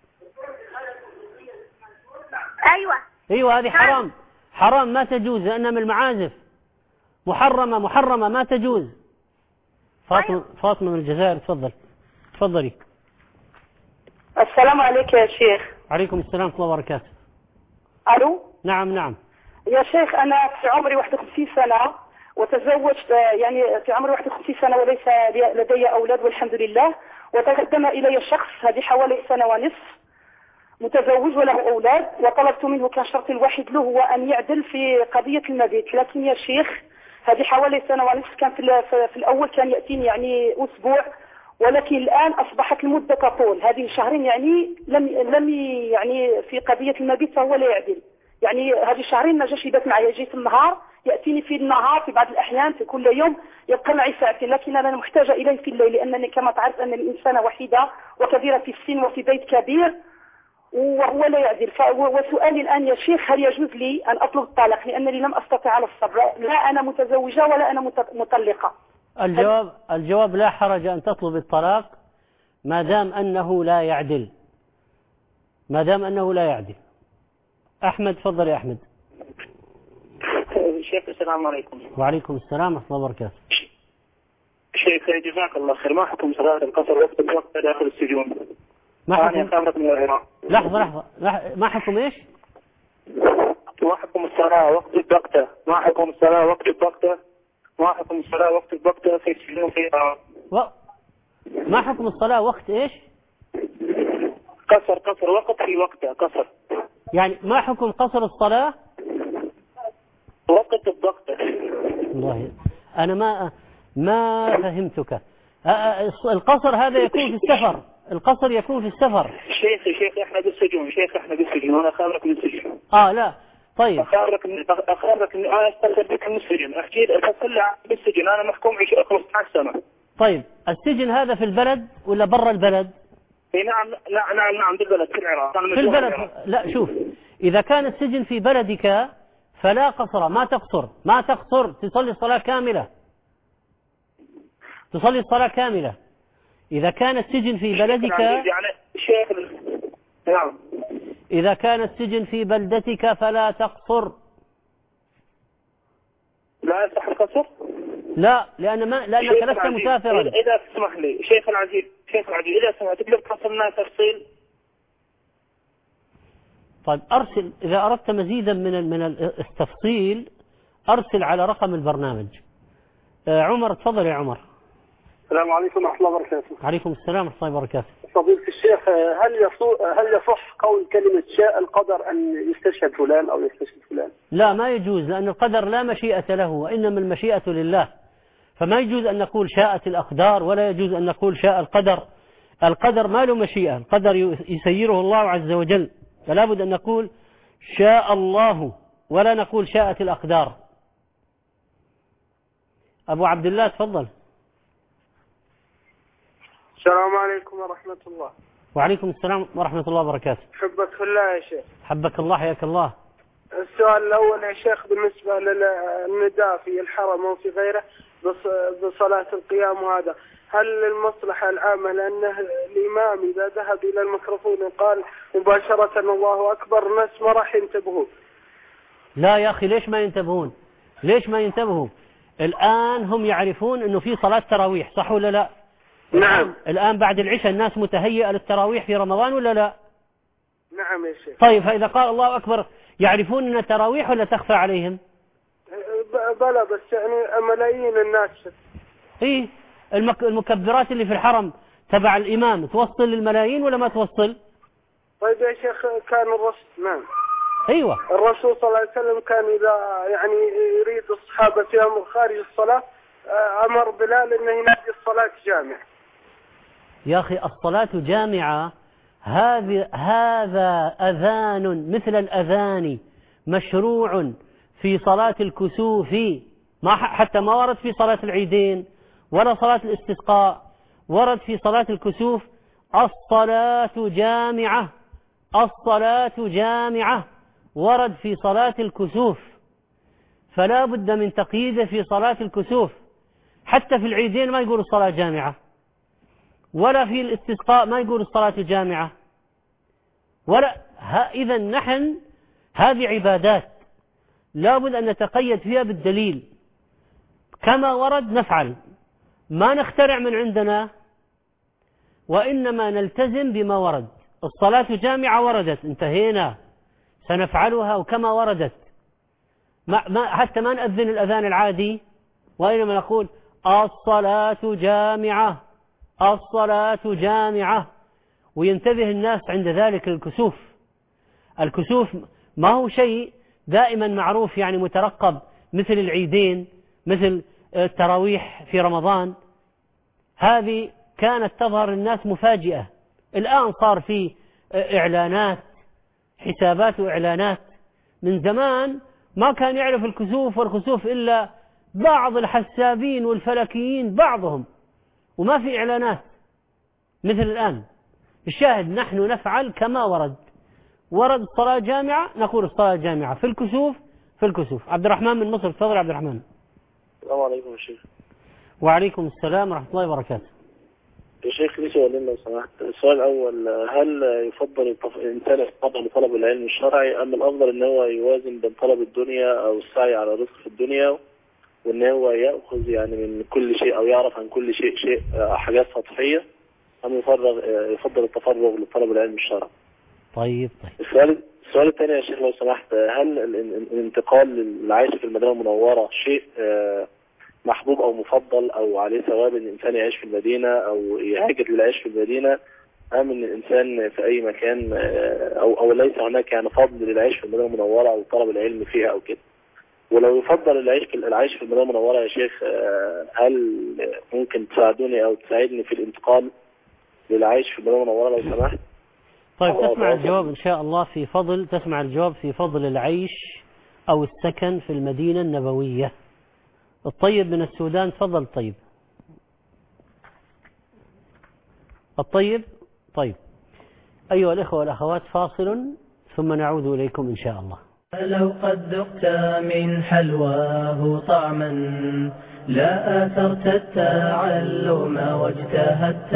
أيوة. أيوة هذه حرام حرام ما تجوز لأنها من المعازف، محرمة محرمة ما تجوز. فاطمة أيوة. فاطمة من الجزائر تفضل. تفضلي. السلام عليك يا شيخ. عليكم السلام ورحمة الله وبركاته. ألو. نعم نعم. يا شيخ أنا في عمري واحد وخمسين سنة وتزوجت، يعني في عمري واحد وخمسين سنة وليس لدي أولاد والحمد لله، وتقدم إلي شخص هذه حوالي سنة ونصف متزوج وله أولاد، وطلبت منه كان شرط الواحد له هو أن يعدل في قضية المبيت. لكن يا شيخ هذه حوالي سنة ونصف، كان في, في الأول كان يأتيني يعني أسبوع، ولكن الآن أصبحت المدة تطول، هذه شهرين يعني لم لم يعني في قضية المبيت فهو لا يعدل، يعني هذه شهرين ما جاش يبات معي، جيت النهار يأتيني في النهار في بعض الأحيان في كل يوم يبقى معي ساعتين، لكن أنا محتاجة إليه في الليل لأنني كما تعرف أن الإنسانة وحيدة وكبيرة في السن وفي بيت كبير وهو لا يعدل. وسؤالي الآن يا شيخ هل يجوز لي أن أطلب الطلاق لأنني لم أستطع على الصبر، لا أنا متزوجة ولا أنا مطلقة؟ الجواب الجواب لا حرج أن تطلب الطلاق ما دام أنه لا يعدل ما دام أنه لا يعدل. أحمد تفضل يا أحمد. شيخ السلام عليكم. وعليكم السلام ورحمة الله وبركاته. شيخ جزاك الله خير، ما حكم صلاة القصر وقت الوقت داخل السجون؟ ما حكم؟ أنا خامرة من العراق. لحظة لحظة لح... ما حكم إيش؟ ما حكم الصلاة وقت الوقت؟ ما حكم الصلاة وقت الوقت؟ ما حكم الصلاة وقت الوقت في السجون في العراق؟ و... ما حكم الصلاة وقت إيش؟ قصر قصر وقت في وقته قصر. يعني ما حكم قصر الصلاة؟ وقت الوقت. والله أنا ما ما فهمتك. القصر هذا يكون في السفر، القصر يكون في السفر. شيخ شيخ احنا بالسجون، شيخ احنا بالسجون، انا خارج من السجن. اه لا طيب. اخرك من اخرك من انا استخرج بك من السجن، احكي اطلع بالسجن، انا محكوم خمسة عشر سنة. طيب السجن هذا في البلد ولا برا البلد؟ اي نعم نعم نعم نعم بالبلد في العراق. في البلد. لا شوف، إذا كان السجن في بلدك فلا قصر، ما تقصر ما تقصر تصلي الصلاة كاملة، تصلي الصلاة كاملة. إذا كان السجن في بلدك يعني شيخ نعم إذا كان السجن في بلدتك فلا تقصر. لا يصح القصر؟ لا، لأن ما لأنك لست مسافرا. إذا تسمح لي شيخ العزيز، شيخ العزيز إذا سمحت تقدر تصل لنا تفصيل. طيب أرسل، إذا أردت مزيدا من من التفصيل أرسل على رقم البرنامج. آه عمر تفضل يا عمر. السلام عليكم ورحمة الله وبركاته. وعليكم السلام ورحمة الله وبركاته. فضيلة الشيخ، هل هل يصح قول كلمة شاء القدر أن يستشهد فلان أو يستشهد فلان؟ لا، ما يجوز، لأن القدر لا مشيئة له، وإنما المشيئة لله. فما يجوز أن نقول شاءت الأقدار، ولا يجوز أن نقول شاء القدر. القدر ما له مشيئة، القدر يسيره الله عز وجل، فلا بد أن نقول شاء الله ولا نقول شاءت الأقدار. أبو عبد الله تفضل. السلام عليكم ورحمة الله. وعليكم السلام ورحمة الله وبركاته. حبك في الله يا شيخ. حبك الله حياك الله. السؤال الأول يا شيخ بالنسبة للنداء في الحرم أو في غيره بصلاة القيام، وهذا هل المصلحة العامة لأنه الإمام إذا ذهب إلى الميكروفون وقال مباشرة الله أكبر الناس ما راح ينتبهون؟ لا يا أخي، ليش ما ينتبهون؟ ليش ما ينتبهوا؟ الآن هم يعرفون أنه في صلاة تراويح، صح ولا لا؟ نعم. الآن بعد العشاء الناس متهيئة للتراويح في رمضان ولا لا؟ نعم يا شيخ. طيب فإذا قال الله أكبر يعرفون أن التراويح ولا تخفى عليهم؟ بلى، بس يعني ملايين الناس. إيه المكبرات اللي في الحرم تبع الإمام توصل للملايين ولا ما توصل؟ طيب يا شيخ، كان الرسول نعم أيوة الرسول صلى الله عليه وسلم كان إذا يعني يريد الصحابة يأمر خارج الصلاة أمر بلال أنه ينادي الصلاة جامعة. يا أخي الصلاة جامعة هذا هذا أذان مثل الأذان مشروع في صلاة الكسوف، ما حتى ما ورد في صلاة العيدين ولا صلاة الاستسقاء، ورد في صلاة الكسوف الصلاة جامعة، الصلاة جامعة، ورد في صلاة الكسوف، فلا بد من تقييده في صلاة الكسوف. حتى في العيدين ما يقول الصلاة جامعة، ولا في الاستسقاء ما يقول الصلاة جامعة، ولا إذا نحن هذه عبادات لا بد أن نتقيد فيها بالدليل، كما ورد نفعل، ما نخترع من عندنا، وإنما نلتزم بما ورد. الصلاة جامعة وردت، انتهينا، سنفعلها وكما وردت، ما ما حتى ما نأذن الأذان العادي، وإنما نقول الصلاة جامعة، الصلاة جامعة، وينتبه الناس عند ذلك الكسوف. الكسوف ما هو شيء دائما معروف يعني مترقب مثل العيدين، مثل التراويح في رمضان، هذه كانت تظهر الناس مفاجئة. الآن صار في إعلانات، حسابات وإعلانات. من زمان ما كان يعرف الكسوف والخسوف إلا بعض الحسابين والفلكيين بعضهم، وما في إعلانات مثل الآن. الشاهد نحن نفعل كما ورد، ورد الصلاة جامعة نقول الصلاة جامعة، في الكسوف في الكسوف. عبد الرحمن من مصر تفضل. عبد الرحمن. السلام عليكم يا شيخ. وعليكم السلام ورحمة الله وبركاته. يا شيخ لي سؤالين لو سمحت. السؤال الأول، هل يفضل الطف... الإنسان يتفضل لطلب العلم الشرعي أم الأفضل إن هو يوازن بين طلب الدنيا أو السعي على الرزق في الدنيا، وإن هو يأخذ يعني من كل شيء أو يعرف عن كل شيء شيء حاجات سطحية، أم يفرغ يفضل التفرغ لطلب العلم الشرعي؟ طيب طيب. السؤال السؤال الثاني يا شيخ لو سمحت، هل الانتقال للعيش في المدينة المنورة شيء محبوب أو مفضل أو عليه ثواب إن الإنسان يعيش في المدينة أو يهاجر للعيش في المدينة، أم إن الإنسان في أي مكان أو أو ليس هناك يعني فضل للعيش في المدينة المنورة أو طلب العلم فيها أو كده؟ ولو يفضل العيش في العيش في المدينة المنورة يا شيخ، هل ممكن تساعدوني أو تساعدني في الانتقال للعيش في المدينة المنورة لو سمحت؟ طيب تسمع الجواب إن شاء الله في فضل تسمع الجواب في فضل العيش أو السكن في المدينة النبوية. الطيب من السودان، تفضل. طيب الطيب طيب. أيها الإخوة والأخوات، فاصل ثم نعود إليكم إن شاء الله. لو قد ذقت من حلواه طعما لا آثرت التعلم واجتهدت.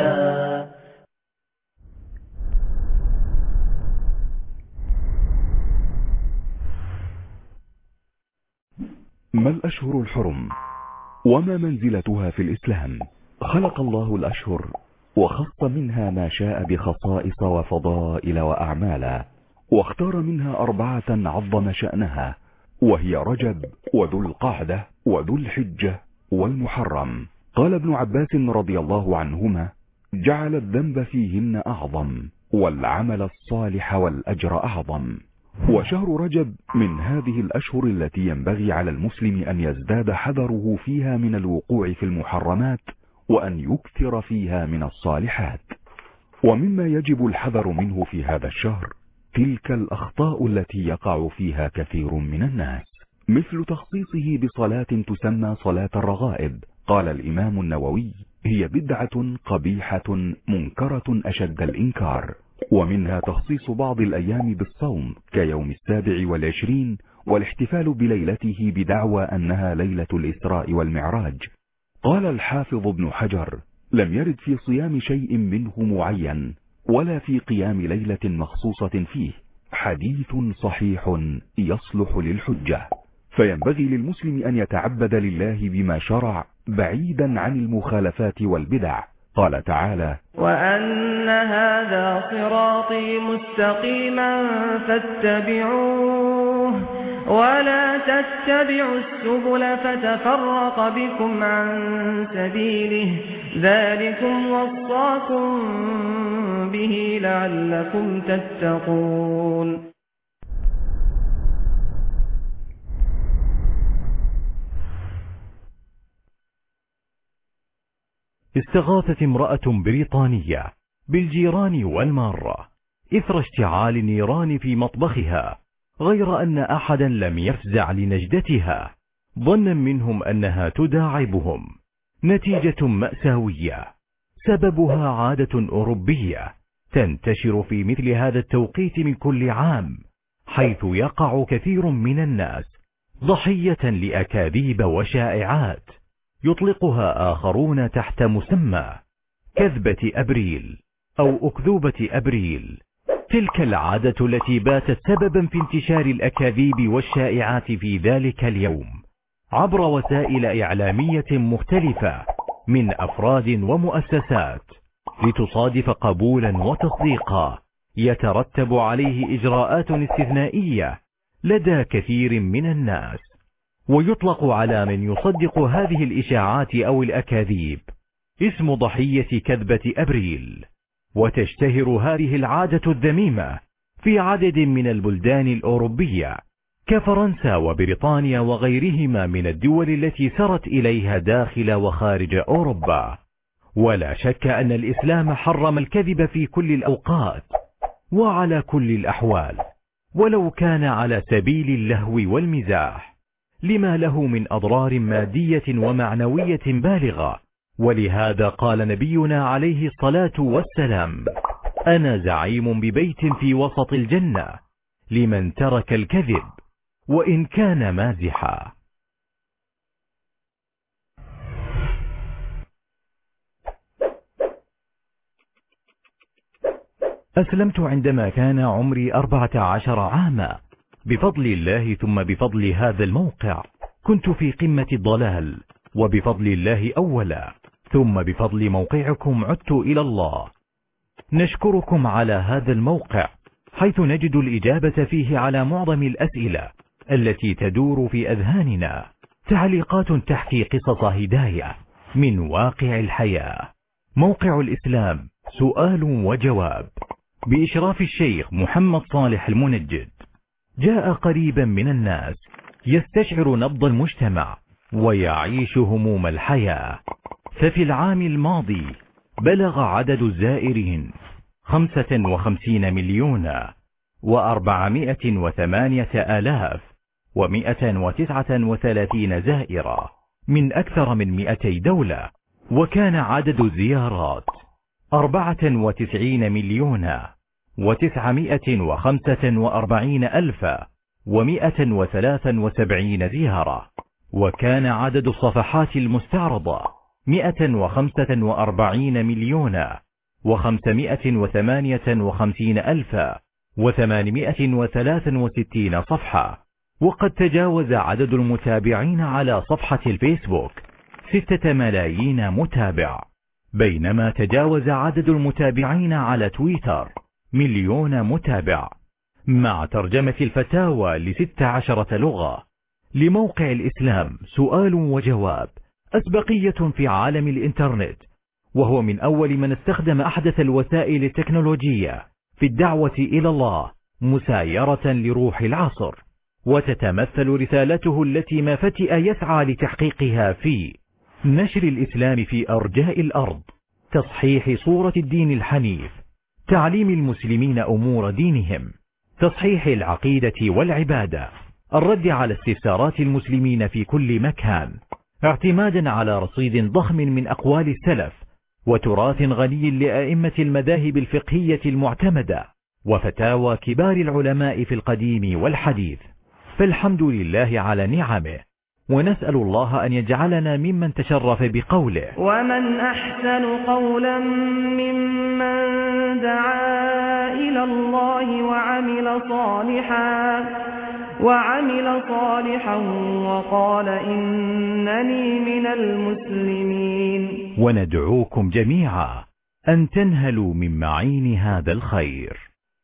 ما الأشهر الحرم وما منزلتها في الإسلام؟ خلق الله الأشهر وخص منها ما شاء بخصائص وفضائل وأعمالا، واختار منها أربعة عظم شأنها، وهي رجب وذو القعدة وذو الحجة والمحرم. قال ابن عباس رضي الله عنهما: جعل الذنب فيهن أعظم والعمل الصالح والأجر أعظم. وشهر رجب من هذه الأشهر التي ينبغي على المسلم أن يزداد حذره فيها من الوقوع في المحرمات، وأن يكثر فيها من الصالحات. ومما يجب الحذر منه في هذا الشهر تلك الأخطاء التي يقع فيها كثير من الناس، مثل تخصيصه بصلاة تسمى صلاة الرغائب. قال الإمام النووي: هي بدعة قبيحة منكرة أشد الإنكار. ومنها تخصيص بعض الأيام بالصوم كيوم السابع والعشرين، والاحتفال بليلته بدعوى أنها ليلة الإسراء والمعراج. قال الحافظ ابن حجر: لم يرد في صيام شيء منه معين ولا في قيام ليلة مخصوصة فيه حديث صحيح يصلح للحجة. فينبغي للمسلم أن يتعبد لله بما شرع بعيدا عن المخالفات والبدع. قال تعالى: وأن هذا صراطي مستقيما فاتبعوه ولا تتبعوا السبل فتفرق بكم عن سبيله ذلكم وصاكم به لعلكم تتقون. استغاثت امرأة بريطانية بالجيران والمارة إثر اشتعال النيران في مطبخها، غير أن أحدا لم يفزع لنجدتها ظنا منهم أنها تداعبهم. نتيجة مأساوية سببها عادة أوروبية تنتشر في مثل هذا التوقيت من كل عام، حيث يقع كثير من الناس ضحية لأكاذيب وشائعات يطلقها آخرون تحت مسمى كذبة أبريل أو أكذوبة أبريل. تلك العادة التي باتت سببا في انتشار الأكاذيب والشائعات في ذلك اليوم عبر وسائل إعلامية مختلفة من أفراد ومؤسسات، لتصادف قبولا وتصديقا يترتب عليه إجراءات استثنائية لدى كثير من الناس. ويطلق على من يصدق هذه الإشاعات أو الأكاذيب اسم ضحية كذبة أبريل. وتشتهر هذه العادة الذميمة في عدد من البلدان الأوروبية كفرنسا وبريطانيا وغيرهما من الدول التي سرت إليها داخل وخارج أوروبا. ولا شك أن الإسلام حرم الكذب في كل الأوقات وعلى كل الأحوال، ولو كان على سبيل اللهو والمزاح، لما له من أضرار مادية ومعنوية بالغة. ولهذا قال نبينا عليه الصلاة والسلام: أنا زعيم ببيت في وسط الجنة لمن ترك الكذب وإن كان مازحا. أسلمت عندما كان عمري أربعة عشر عاما بفضل الله، ثم بفضل هذا الموقع كنت في قمة الضلال، وبفضل الله أولا ثم بفضل موقعكم عدت إلى الله. نشكركم على هذا الموقع حيث نجد الإجابة فيه على معظم الأسئلة التي تدور في أذهاننا، تعليقات تحكي قصص هداية من واقع الحياة. موقع الإسلام سؤال وجواب بإشراف الشيخ محمد صالح المنجد، جاء قريبا من الناس، يستشعر نبض المجتمع ويعيش هموم الحياة. ففي العام الماضي بلغ عدد الزائرين خمسة وخمسين مليون وأربعمائة وثمانية آلاف ومائة وتسعة وثلاثين زائرة من أكثر من مئتي دولة، وكان عدد الزيارات أربعة وتسعين مليون وتسعمائة وخمسة وأربعين ألف ومائة وثلاثة وسبعين زيارة، وكان عدد الصفحات المستعرضة مئة وخمسة وأربعين مليون وخمسمائة وثمانية وخمسين ألف وثمانمائة وثلاثة وستين صفحة. وقد تجاوز عدد المتابعين على صفحة الفيسبوك ستة ملايين متابع، بينما تجاوز عدد المتابعين على تويتر مليون متابع، مع ترجمة الفتاوى لست عشرة لغة. لموقع الإسلام سؤال وجواب أسبقية في عالم الإنترنت، وهو من أول من استخدم أحدث الوسائل التكنولوجية في الدعوة إلى الله مسايرة لروح العصر، وتتمثل رسالته التي ما فتئ يسعى لتحقيقها في نشر الإسلام في أرجاء الأرض، تصحيح صورة الدين الحنيف، تعليم المسلمين أمور دينهم، تصحيح العقيدة والعبادة، الرد على استفسارات المسلمين في كل مكان، اعتمادا على رصيد ضخم من أقوال السلف وتراث غني لأئمة المذاهب الفقهية المعتمدة وفتاوى كبار العلماء في القديم والحديث. فالحمد لله على نعمه، ونسأل الله أن يجعلنا ممن تشرف بقوله: ومن أحسن قولا ممن دعا إلى الله وعمل صالحا وعمل صالحا وقال إنني من المسلمين. وندعوكم جميعا أن تنهلوا من معين هذا الخير.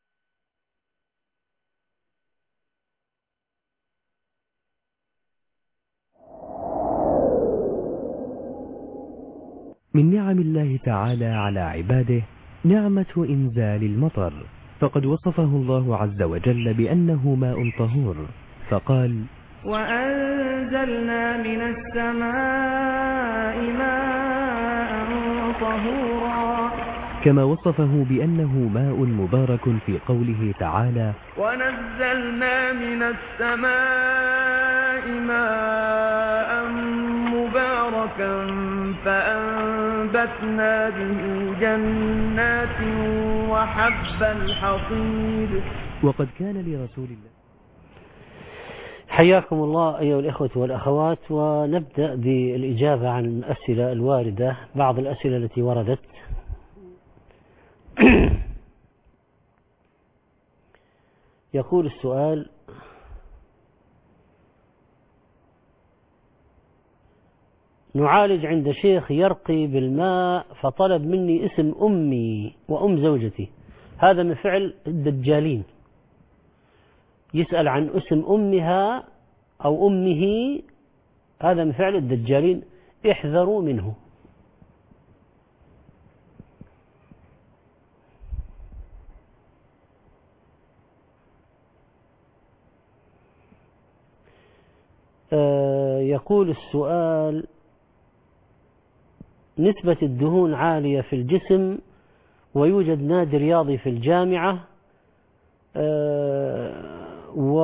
من نعم الله تعالى على عباده نعمة إنزال المطر، فقد وصفه الله عز وجل بأنه ماء طهور، فقال: وأنزلنا من السماء ماء طهورا، كما وصفه بأنه ماء مبارك في قوله تعالى: ونزلنا من السماء ماء مباركا فأنبتنا به جنات وحب الحصيد. وقد كان لرسول الله. حياكم الله أيها الإخوة والأخوات، ونبدأ بالإجابة عن الأسئلة الواردة. بعض الأسئلة التي وردت: يقول السؤال: نعالج عند شيخ يرقي بالماء فطلب مني اسم أمي وأم زوجتي، هذا من فعل الدجالين. يسأل عن اسم أمها أو أمه، هذا من فعل الدجالين، احذروا منه. آه يقول السؤال: نسبة الدهون عالية في الجسم ويوجد نادي رياضي في الجامعة، و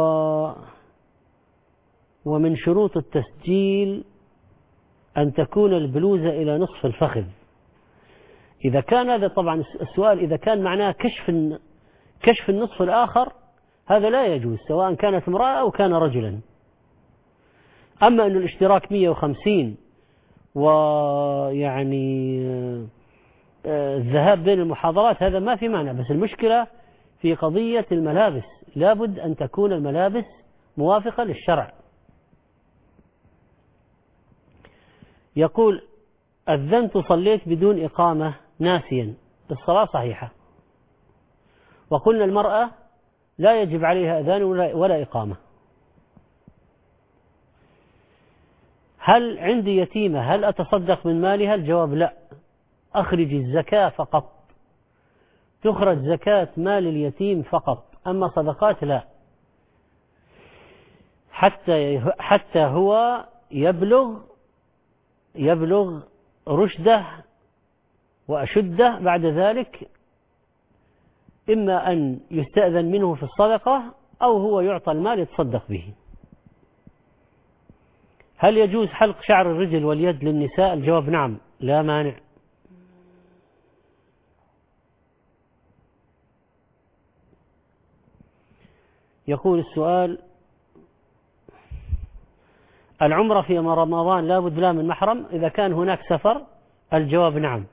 ومن شروط التسجيل أن تكون البلوزة إلى نصف الفخذ. إذا كان هذا طبعا السؤال إذا كان معناه كشف كشف النصف الآخر، هذا لا يجوز سواء كانت امرأة أو كان رجلا. أما أن الاشتراك مئة وخمسين ويعني الذهاب بين المحاضرات هذا ما في معنى، بس المشكلة في قضية الملابس، لابد أن تكون الملابس موافقة للشرع. يقول أذنت صليت بدون إقامة ناسيا، الصلاة صحيحة، وقلنا المرأة لا يجب عليها أذان ولا إقامة. هل عندي يتيمة هل أتصدق من مالها؟ الجواب لا، أخرج الزكاة فقط، تخرج زكاة مال اليتيم فقط، أما صدقات لا، حتى حتى هو يبلغ يبلغ رشده وأشده، بعد ذلك إما أن يستأذن منه في الصدقة أو هو يعطى المال يتصدق به. هل يجوز حلق شعر الرجل واليد للنساء؟ الجواب نعم، لا مانع. يقول السؤال: العمرة في رمضان لا بد لا من محرم إذا كان هناك سفر؟ الجواب نعم.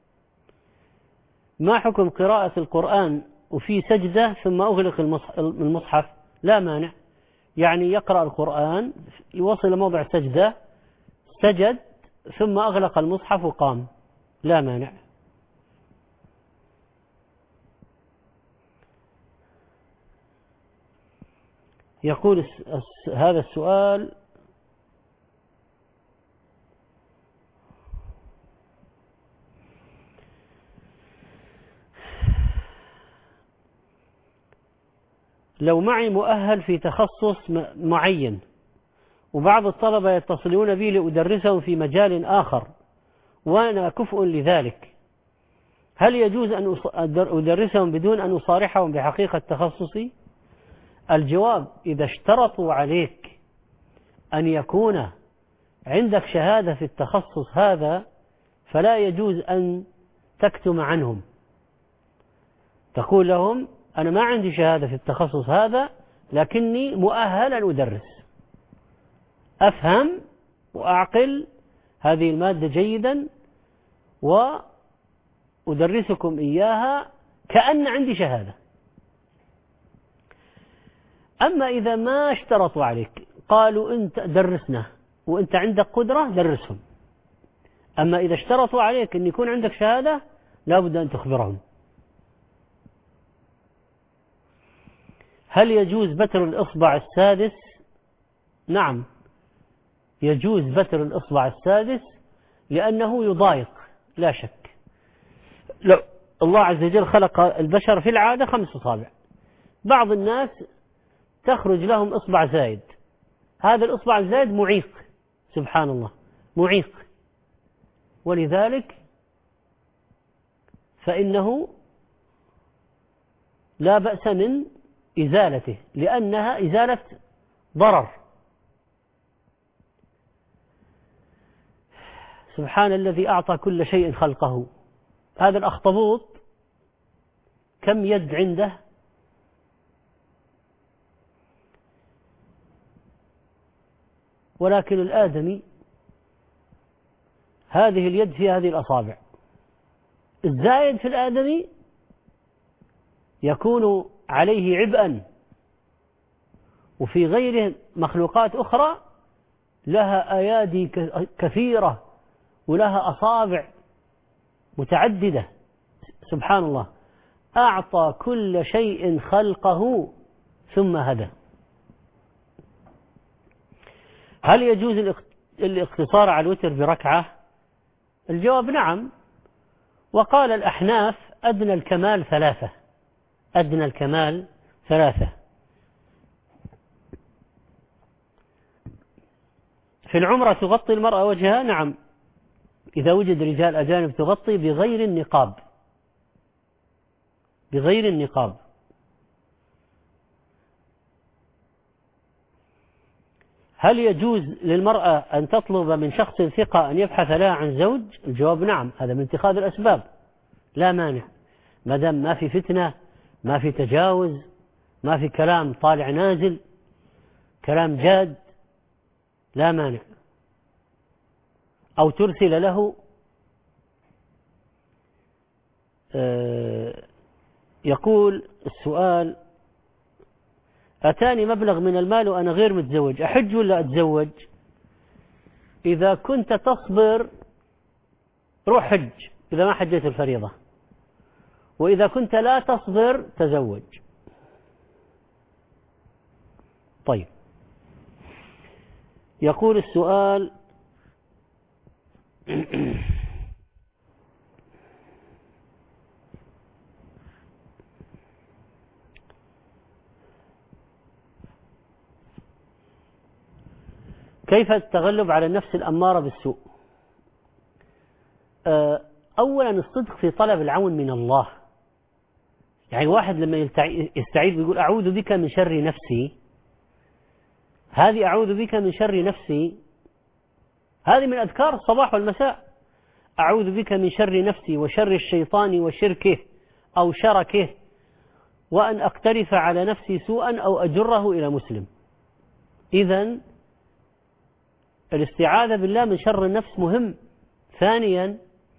ما حكم قراءة القرآن وفي سجدة ثم أغلق المصحف؟ لا مانع، يعني يقرأ القرآن يوصل موضع سجدة سجد ثم أغلق المصحف وقام، لا مانع. يقول هذا السؤال: لو معي مؤهل في تخصص معين وبعض الطلبة يتصلون بي لأدرسهم في مجال آخر وأنا كفء لذلك، هل يجوز أن أدرسهم بدون أن أصارحهم بحقيقة تخصصي؟ الجواب: إذا اشترطوا عليك أن يكون عندك شهادة في التخصص هذا فلا يجوز أن تكتم عنهم، تقول لهم أنا ما عندي شهادة في التخصص هذا لكني مؤهل أن أدرس، أفهم وأعقل هذه المادة جيدا وأدرسكم إياها كأن عندي شهادة. أما إذا ما اشترطوا عليك، قالوا أنت درسنا وأنت عندك قدرة، درسهم. أما إذا اشترطوا عليك أن يكون عندك شهادة لا بد أن تخبرهم. هل يجوز بتر الإصبع السادس؟ نعم، يجوز بتر الإصبع السادس لأنه يضايق لا شك. لو الله عز وجل خلق البشر في العادة خمس أصابع، بعض الناس تخرج لهم إصبع زائد، هذا الإصبع الزائد معيق، سبحان الله معيق، ولذلك فإنه لا بأس من إزالته لأنها إزالة ضرر. سبحان الذي أعطى كل شيء خلقه. هذا الأخطبوط كم يد عنده؟ ولكن الآدمي هذه اليد في هذه الأصابع. الزائد في الآدمي يكون عليه عبئا، وفي غيره مخلوقات أخرى لها أيادي كثيرة ولها أصابع متعددة. سبحان الله، أعطى كل شيء خلقه ثم هدى. هل يجوز الاقتصار على الوتر بركعة؟ الجواب نعم، وقال الأحناف أدنى الكمال ثلاثة، أدنى الكمال ثلاثة. في العمرة تغطي المرأة وجهها؟ نعم، إذا وجد رجال أجانب تغطي بغير النقاب، بغير النقاب. هل يجوز للمرأة أن تطلب من شخص ثقة أن يبحث لها عن زوج؟ الجواب نعم، هذا من اتخاذ الأسباب، لا مانع، ما دام ما في فتنة، ما في تجاوز، ما في كلام طالع نازل، كلام جاد، لا مانع. أو ترسل له يقول السؤال: أتاني مبلغ من المال وأنا غير متزوج، أحج ولا أتزوج؟ إذا كنت تصبر روح حج إذا ما حجيت الفريضة، وإذا كنت لا تصبر تزوج. طيب، يقول السؤال: كيف التغلب على النفس الأمارة بالسوء؟ أولا الصدق في طلب العون من الله. يعني واحد لما يستعيذ ويقول أعوذ بك من شر نفسي، هذه أعوذ بك من شر نفسي هذه من أذكار الصباح والمساء. أعوذ بك من شر نفسي وشر الشيطان وشركه أو شركه، وأن أقترف على نفسي سوءا أو أجره إلى مسلم. إذن الاستعاذة بالله من شر النفس مهم. ثانيا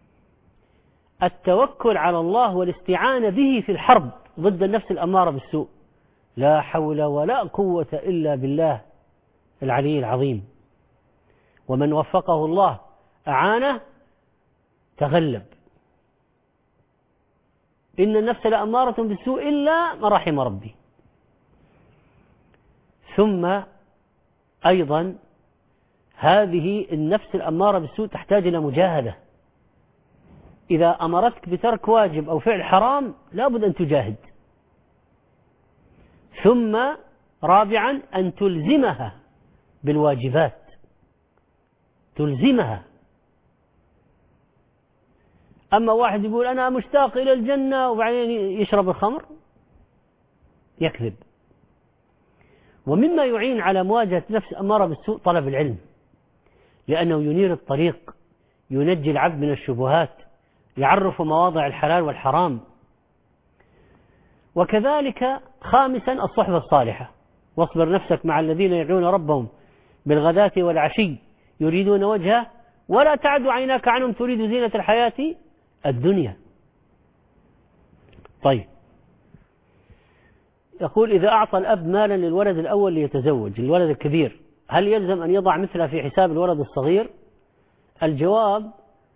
التوكل على الله والاستعانة به في الحرب ضد النفس الأمارة بالسوء. لا حول ولا قوة إلا بالله العلي العظيم، ومن وفقه الله أعانه تغلب. إن النفس لأمارة بالسوء إلا ما رحم ربي. ثم أيضا هذه النفس الأمارة بالسوء تحتاج إلى مجاهدة. إذا أمرتك بترك واجب أو فعل حرام لابد أن تجاهد. ثم رابعا أن تلزمها بالواجبات، تلزمها. أما واحد يقول أنا مشتاق إلى الجنة وبعدين يشرب الخمر يكذب. ومما يعين على مواجهة نفس الأمارة بالسوء طلب العلم، لأنه ينير الطريق، ينجي العبد من الشبهات، يعرف مواضع الحلال والحرام. وكذلك خامسا الصحبة الصالحة. واصبر نفسك مع الذين يدعون ربهم بالغداة والعشي يريدون وجهه ولا تعد عيناك عنهم تريد زينة الحياة الدنيا. طيب، يقول: إذا أعطى الأب مالا للولد الأول ليتزوج الولد الكبير، هل يلزم أن يضع مثله في حساب الولد الصغير؟ الجواب: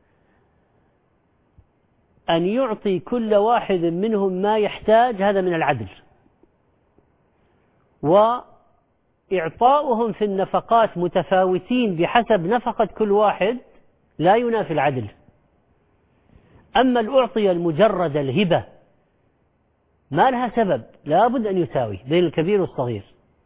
أن يعطي كل واحد منهم ما يحتاج، هذا من العدل. وإعطاؤهم في النفقات متفاوتين بحسب نفقة كل واحد لا ينافي العدل. أما الأعطية المجردة الهبة ما لها سبب، لابد أن يساوي بين الكبير والصغير.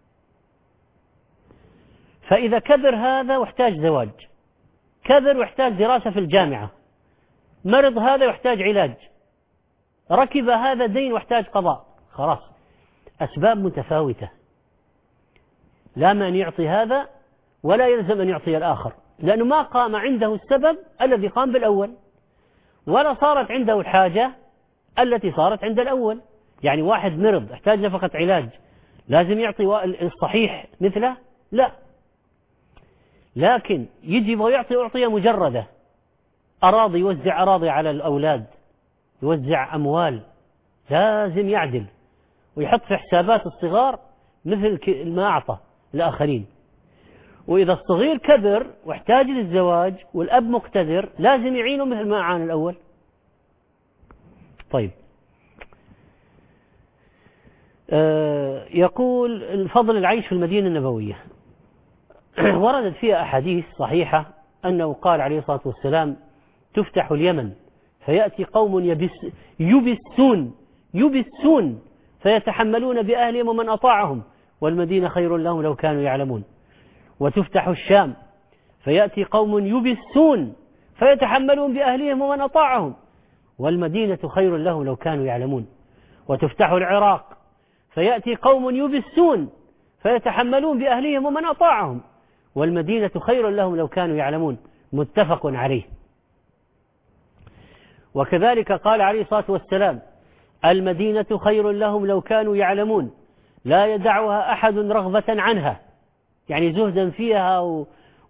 فإذا كبر هذا واحتاج زواج، كبر واحتاج دراسة في الجامعة، مرض هذا واحتاج علاج، ركب هذا دين واحتاج قضاء، خلاص أسباب متفاوتة، لا من يعطي هذا ولا يلزم أن يعطي الآخر، لأنه ما قام عنده السبب الذي قام بالأول، ولا صارت عنده الحاجة التي صارت عند الأول. يعني واحد مرض احتاج نفقة علاج، لازم يعطي الصحيح مثله؟ لا. لكن يجب ويعطي أعطية مجردة، أراضي، يوزع أراضي على الأولاد، يوزع أموال، لازم يعدل ويحط في حسابات الصغار مثل ما أعطى الآخرين. وإذا الصغير كبر واحتاج للزواج والأب مقتدر لازم يعينه مثل ما أعان الأول. طيب، آه يقول: الفضل العيش في المدينة النبوية. وردت فيها أحاديث صحيحة أنه قال عليه الصلاة والسلام: تفتح اليمن فيأتي قوم يبس يبسون يبسون فيتحملون بأهلهم ومن أطاعهم والمدينة خير لهم لو كانوا يعلمون. وتفتح الشام فيأتي قوم يبسون فيتحملون بأهلهم ومن أطاعهم والمدينة خير لهم لو كانوا يعلمون. وتفتح العراق فيأتي قوم يبسون فيتحملون بأهلهم ومن أطاعهم والمدينة خير لهم لو كانوا يعلمون. متفق عليه. وكذلك قال عليه الصلاة والسلام: المدينة خير لهم لو كانوا يعلمون لا يدعها أحد رغبة عنها، يعني زهدا فيها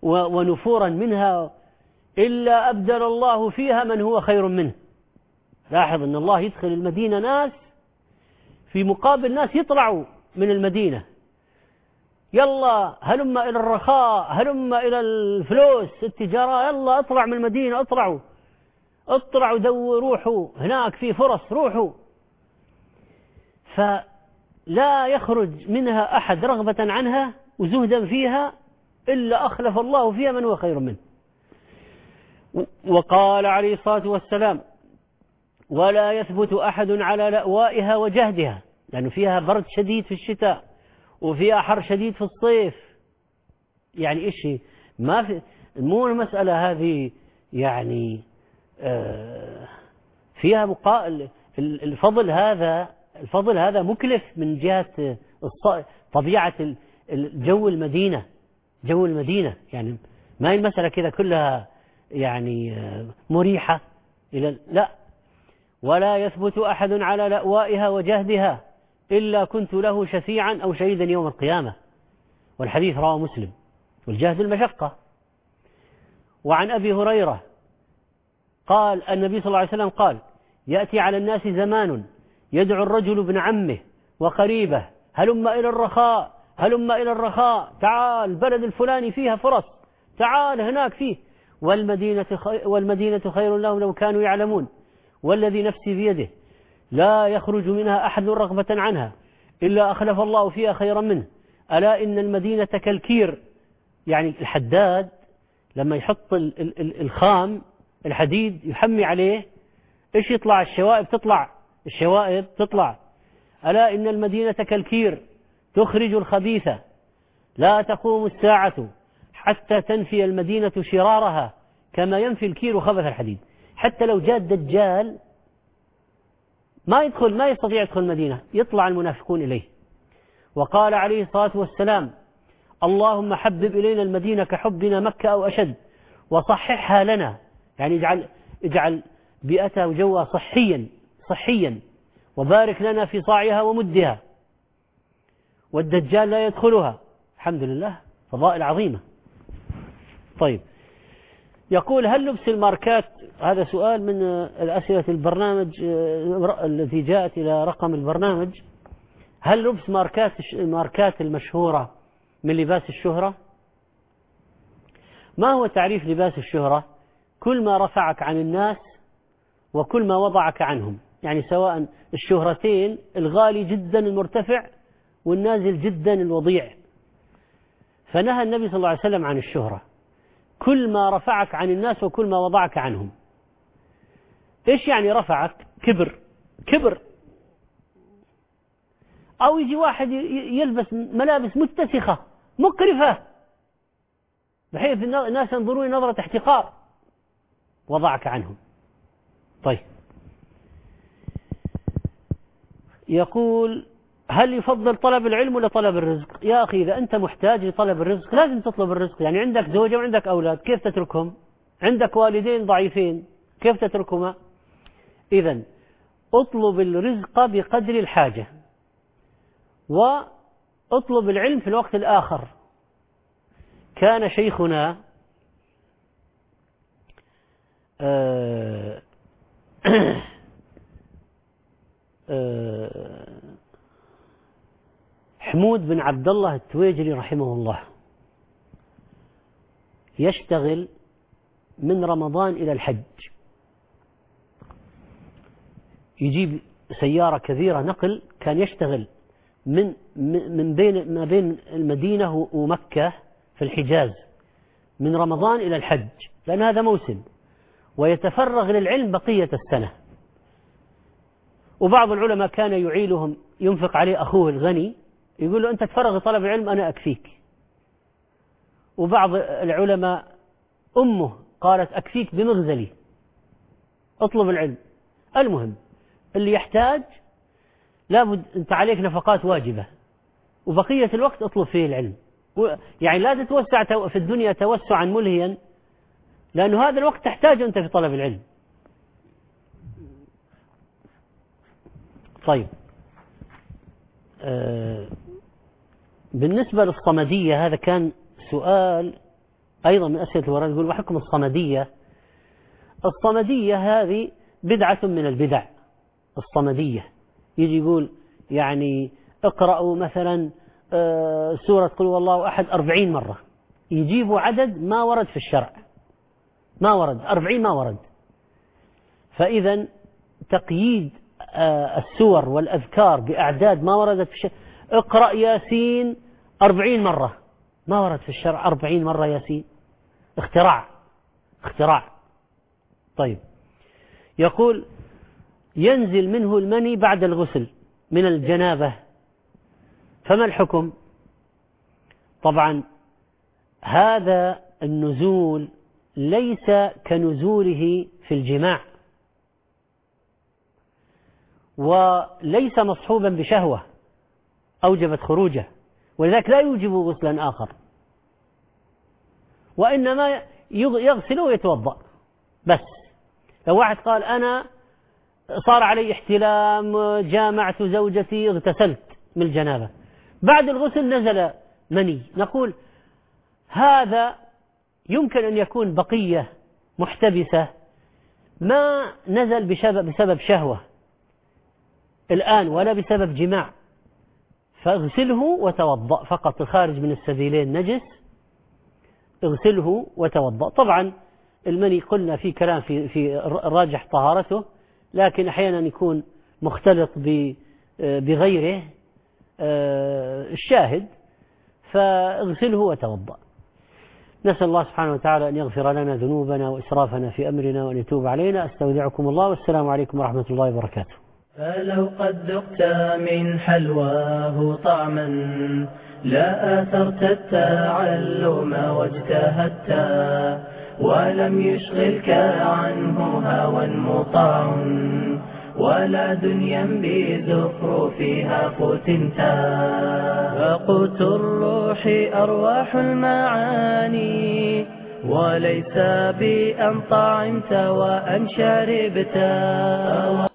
ونفورا منها، إلا أبدل الله فيها من هو خير منه. لاحظ أن الله يدخل المدينة ناس في مقابل ناس يطلعوا من المدينة. يلا هلم إلى الرخاء، هلم إلى الفلوس التجارة، يلا اطلع من المدينة، اطلعوا اطلعوا دوروا، روحوا هناك في فرص، روحوا. فلا يخرج منها أحد رغبة عنها وزهدا فيها إلا أخلف الله فيها من هو خير منه. وقال عليه الصلاة والسلام: ولا يثبت أحد على لأوائها وجهدها، لأنه فيها برد شديد في الشتاء وفيها حر شديد في الصيف. يعني إيش ما في، مو المسألة هذه يعني آه فيها مقا... الفضل هذا الفضل هذا مكلف من جهة طبيعة الجو المدينة، جو المدينة. يعني ما هي المسألة كذا كلها يعني مريحة إلى لا. ولا يثبت أحد على لأوائها وجهدها إلا كنت له شفيعا أو شهيدا يوم القيامة. والحديث رواه مسلم. والجهد المشقة. وعن أبي هريرة قال النبي صلى الله عليه وسلم قال: يأتي على الناس زمان يدعو الرجل ابن عمه وقريبه: هلم إلى الرخاء، هلم إلى الرخاء، تعال بلد الفلاني فيها فرص، تعال هناك فيه، والمدينة خير, والمدينة خير لهم لو كانوا يعلمون، والذي نفسي بيده لا يخرج منها أحد رغبة عنها إلا أخلف الله فيها خيرا منه. ألا إن المدينة كالكير. يعني الحداد لما يحط الخام الحديد يحمي عليه، إيش يطلع؟ الشوائب تطلع، الشوائب تطلع. ألا إن المدينة كالكير تخرج الخبيث، لا تقوم الساعة حتى تنفي المدينة شرارها كما ينفي الكير خبث الحديد. حتى لو جاء الدجال ما يدخل، ما يستطيع يدخل المدينة، يطلع المنافقون إليه. وقال عليه الصلاة والسلام: اللهم حبب إلينا المدينة كحبنا مكة أو أشد، وصححها لنا. يعني اجعل اجعل بيئتها وجوها صحيا صحيا، وبارك لنا في صاعها ومدها، والدجال لا يدخلها. الحمد لله، فضائل عظيمة. طيب، يقول: هل لبس الماركات، هذا سؤال من الأسئلة البرنامج التي جاءت إلى رقم البرنامج، هل لبس ماركات الماركات المشهورة من لباس الشهرة؟ ما هو تعريف لباس الشهرة؟ كل ما رفعك عن الناس وكل ما وضعك عنهم. يعني سواء الشهرتين، الغالي جدا المرتفع والنازل جدا الوضيع. فنهى النبي صلى الله عليه وسلم عن الشهرة، كل ما رفعك عن الناس وكل ما وضعك عنهم. إيش يعني رفعك؟ كبر كبر أو يجي واحد يلبس ملابس متسخة مقرفة بحيث الناس ينظرون نظرة احتقار، وضعك عنهم. طيب، يقول: هل يفضل طلب العلم ولا طلب الرزق؟ يا أخي، إذا أنت محتاج لطلب الرزق لازم تطلب الرزق. يعني عندك زوجة وعندك أولاد، كيف تتركهم؟ عندك والدين ضعيفين، كيف تتركهما؟ إذن اطلب الرزق بقدر الحاجة، واطلب العلم في الوقت الآخر. كان شيخنا آه آه حمود بن عبد الله التويجري رحمه الله يشتغل من رمضان إلى الحج، يجيب سيارة كبيرة نقل، كان يشتغل من من بين ما بين المدينة ومكة في الحجاز من رمضان إلى الحج، لأن هذا موسم، ويتفرغ للعلم بقية السنة. وبعض العلماء كان يعيلهم، ينفق عليه أخوه الغني، يقول له: أنت تفرغ طلب العلم أنا أكفيك. وبعض العلماء أمه قالت: أكفيك بمغزلي، اطلب العلم. المهم، اللي يحتاج لابد أنت عليك نفقات واجبة، وبقية الوقت اطلب فيه العلم. يعني لا تتوسع في الدنيا توسعا ملهيا، لأنه هذا الوقت تحتاج أنت في طلب العلم. طيب، آه بالنسبة للصمدية، هذا كان سؤال أيضا من أسئلة الورد. يقول: وحكم الصمدية؟ الصمدية هذه بدعة من البدع الصمدية، يجي يقول يعني اقرأوا مثلا سورة قل هو الله أحد أربعين مرة، يجيبوا عدد ما ورد في الشرع، ما ورد أربعين، ما ورد. فإذا تقييد السور والأذكار بأعداد ما وردت في الشرع، اقرأ ياسين أربعين مرة، ما ورد في الشرع أربعين مرة ياسين، اختراع اختراع. طيب، يقول ينزل منه المني بعد الغسل من الجنابة، فما الحكم؟ طبعا هذا النزول ليس كنزوله في الجماع، وليس مصحوبا بشهوة أوجبت خروجه، ولذلك لا يوجب غسلا آخر، وإنما يغسل ويتوضأ بس. لو واحد قال أنا صار علي احتلام، جامعت زوجتي، اغتسلت من الجنابة، بعد الغسل نزل مني، نقول هذا يمكن أن يكون بقية محتبسة ما نزل بسبب, بسبب شهوة الآن ولا بسبب جماع، فاغسله وتوضأ فقط، الخارج من السبيلين نجس، اغسله وتوضأ. طبعا المني قلنا في كلام في, في راجح طهارته، لكن أحيانا يكون مختلط بغيره الشاهد، فاغسله وتوضأ. نسأل الله سبحانه وتعالى أن يغفر لنا ذنوبنا وإسرافنا في أمرنا وأن يتوب علينا. أستودعكم الله، والسلام عليكم ورحمة الله وبركاته. فلو قد ذقت من حلواه طعما لا آثرت التعلم واجتهدت، ولم يشغلك عنه هوى مطاع ولا دنيا بزخرفها فتنتا. فقوت الروح أرواح المعاني، وليس بأن طعمت وأن شربت.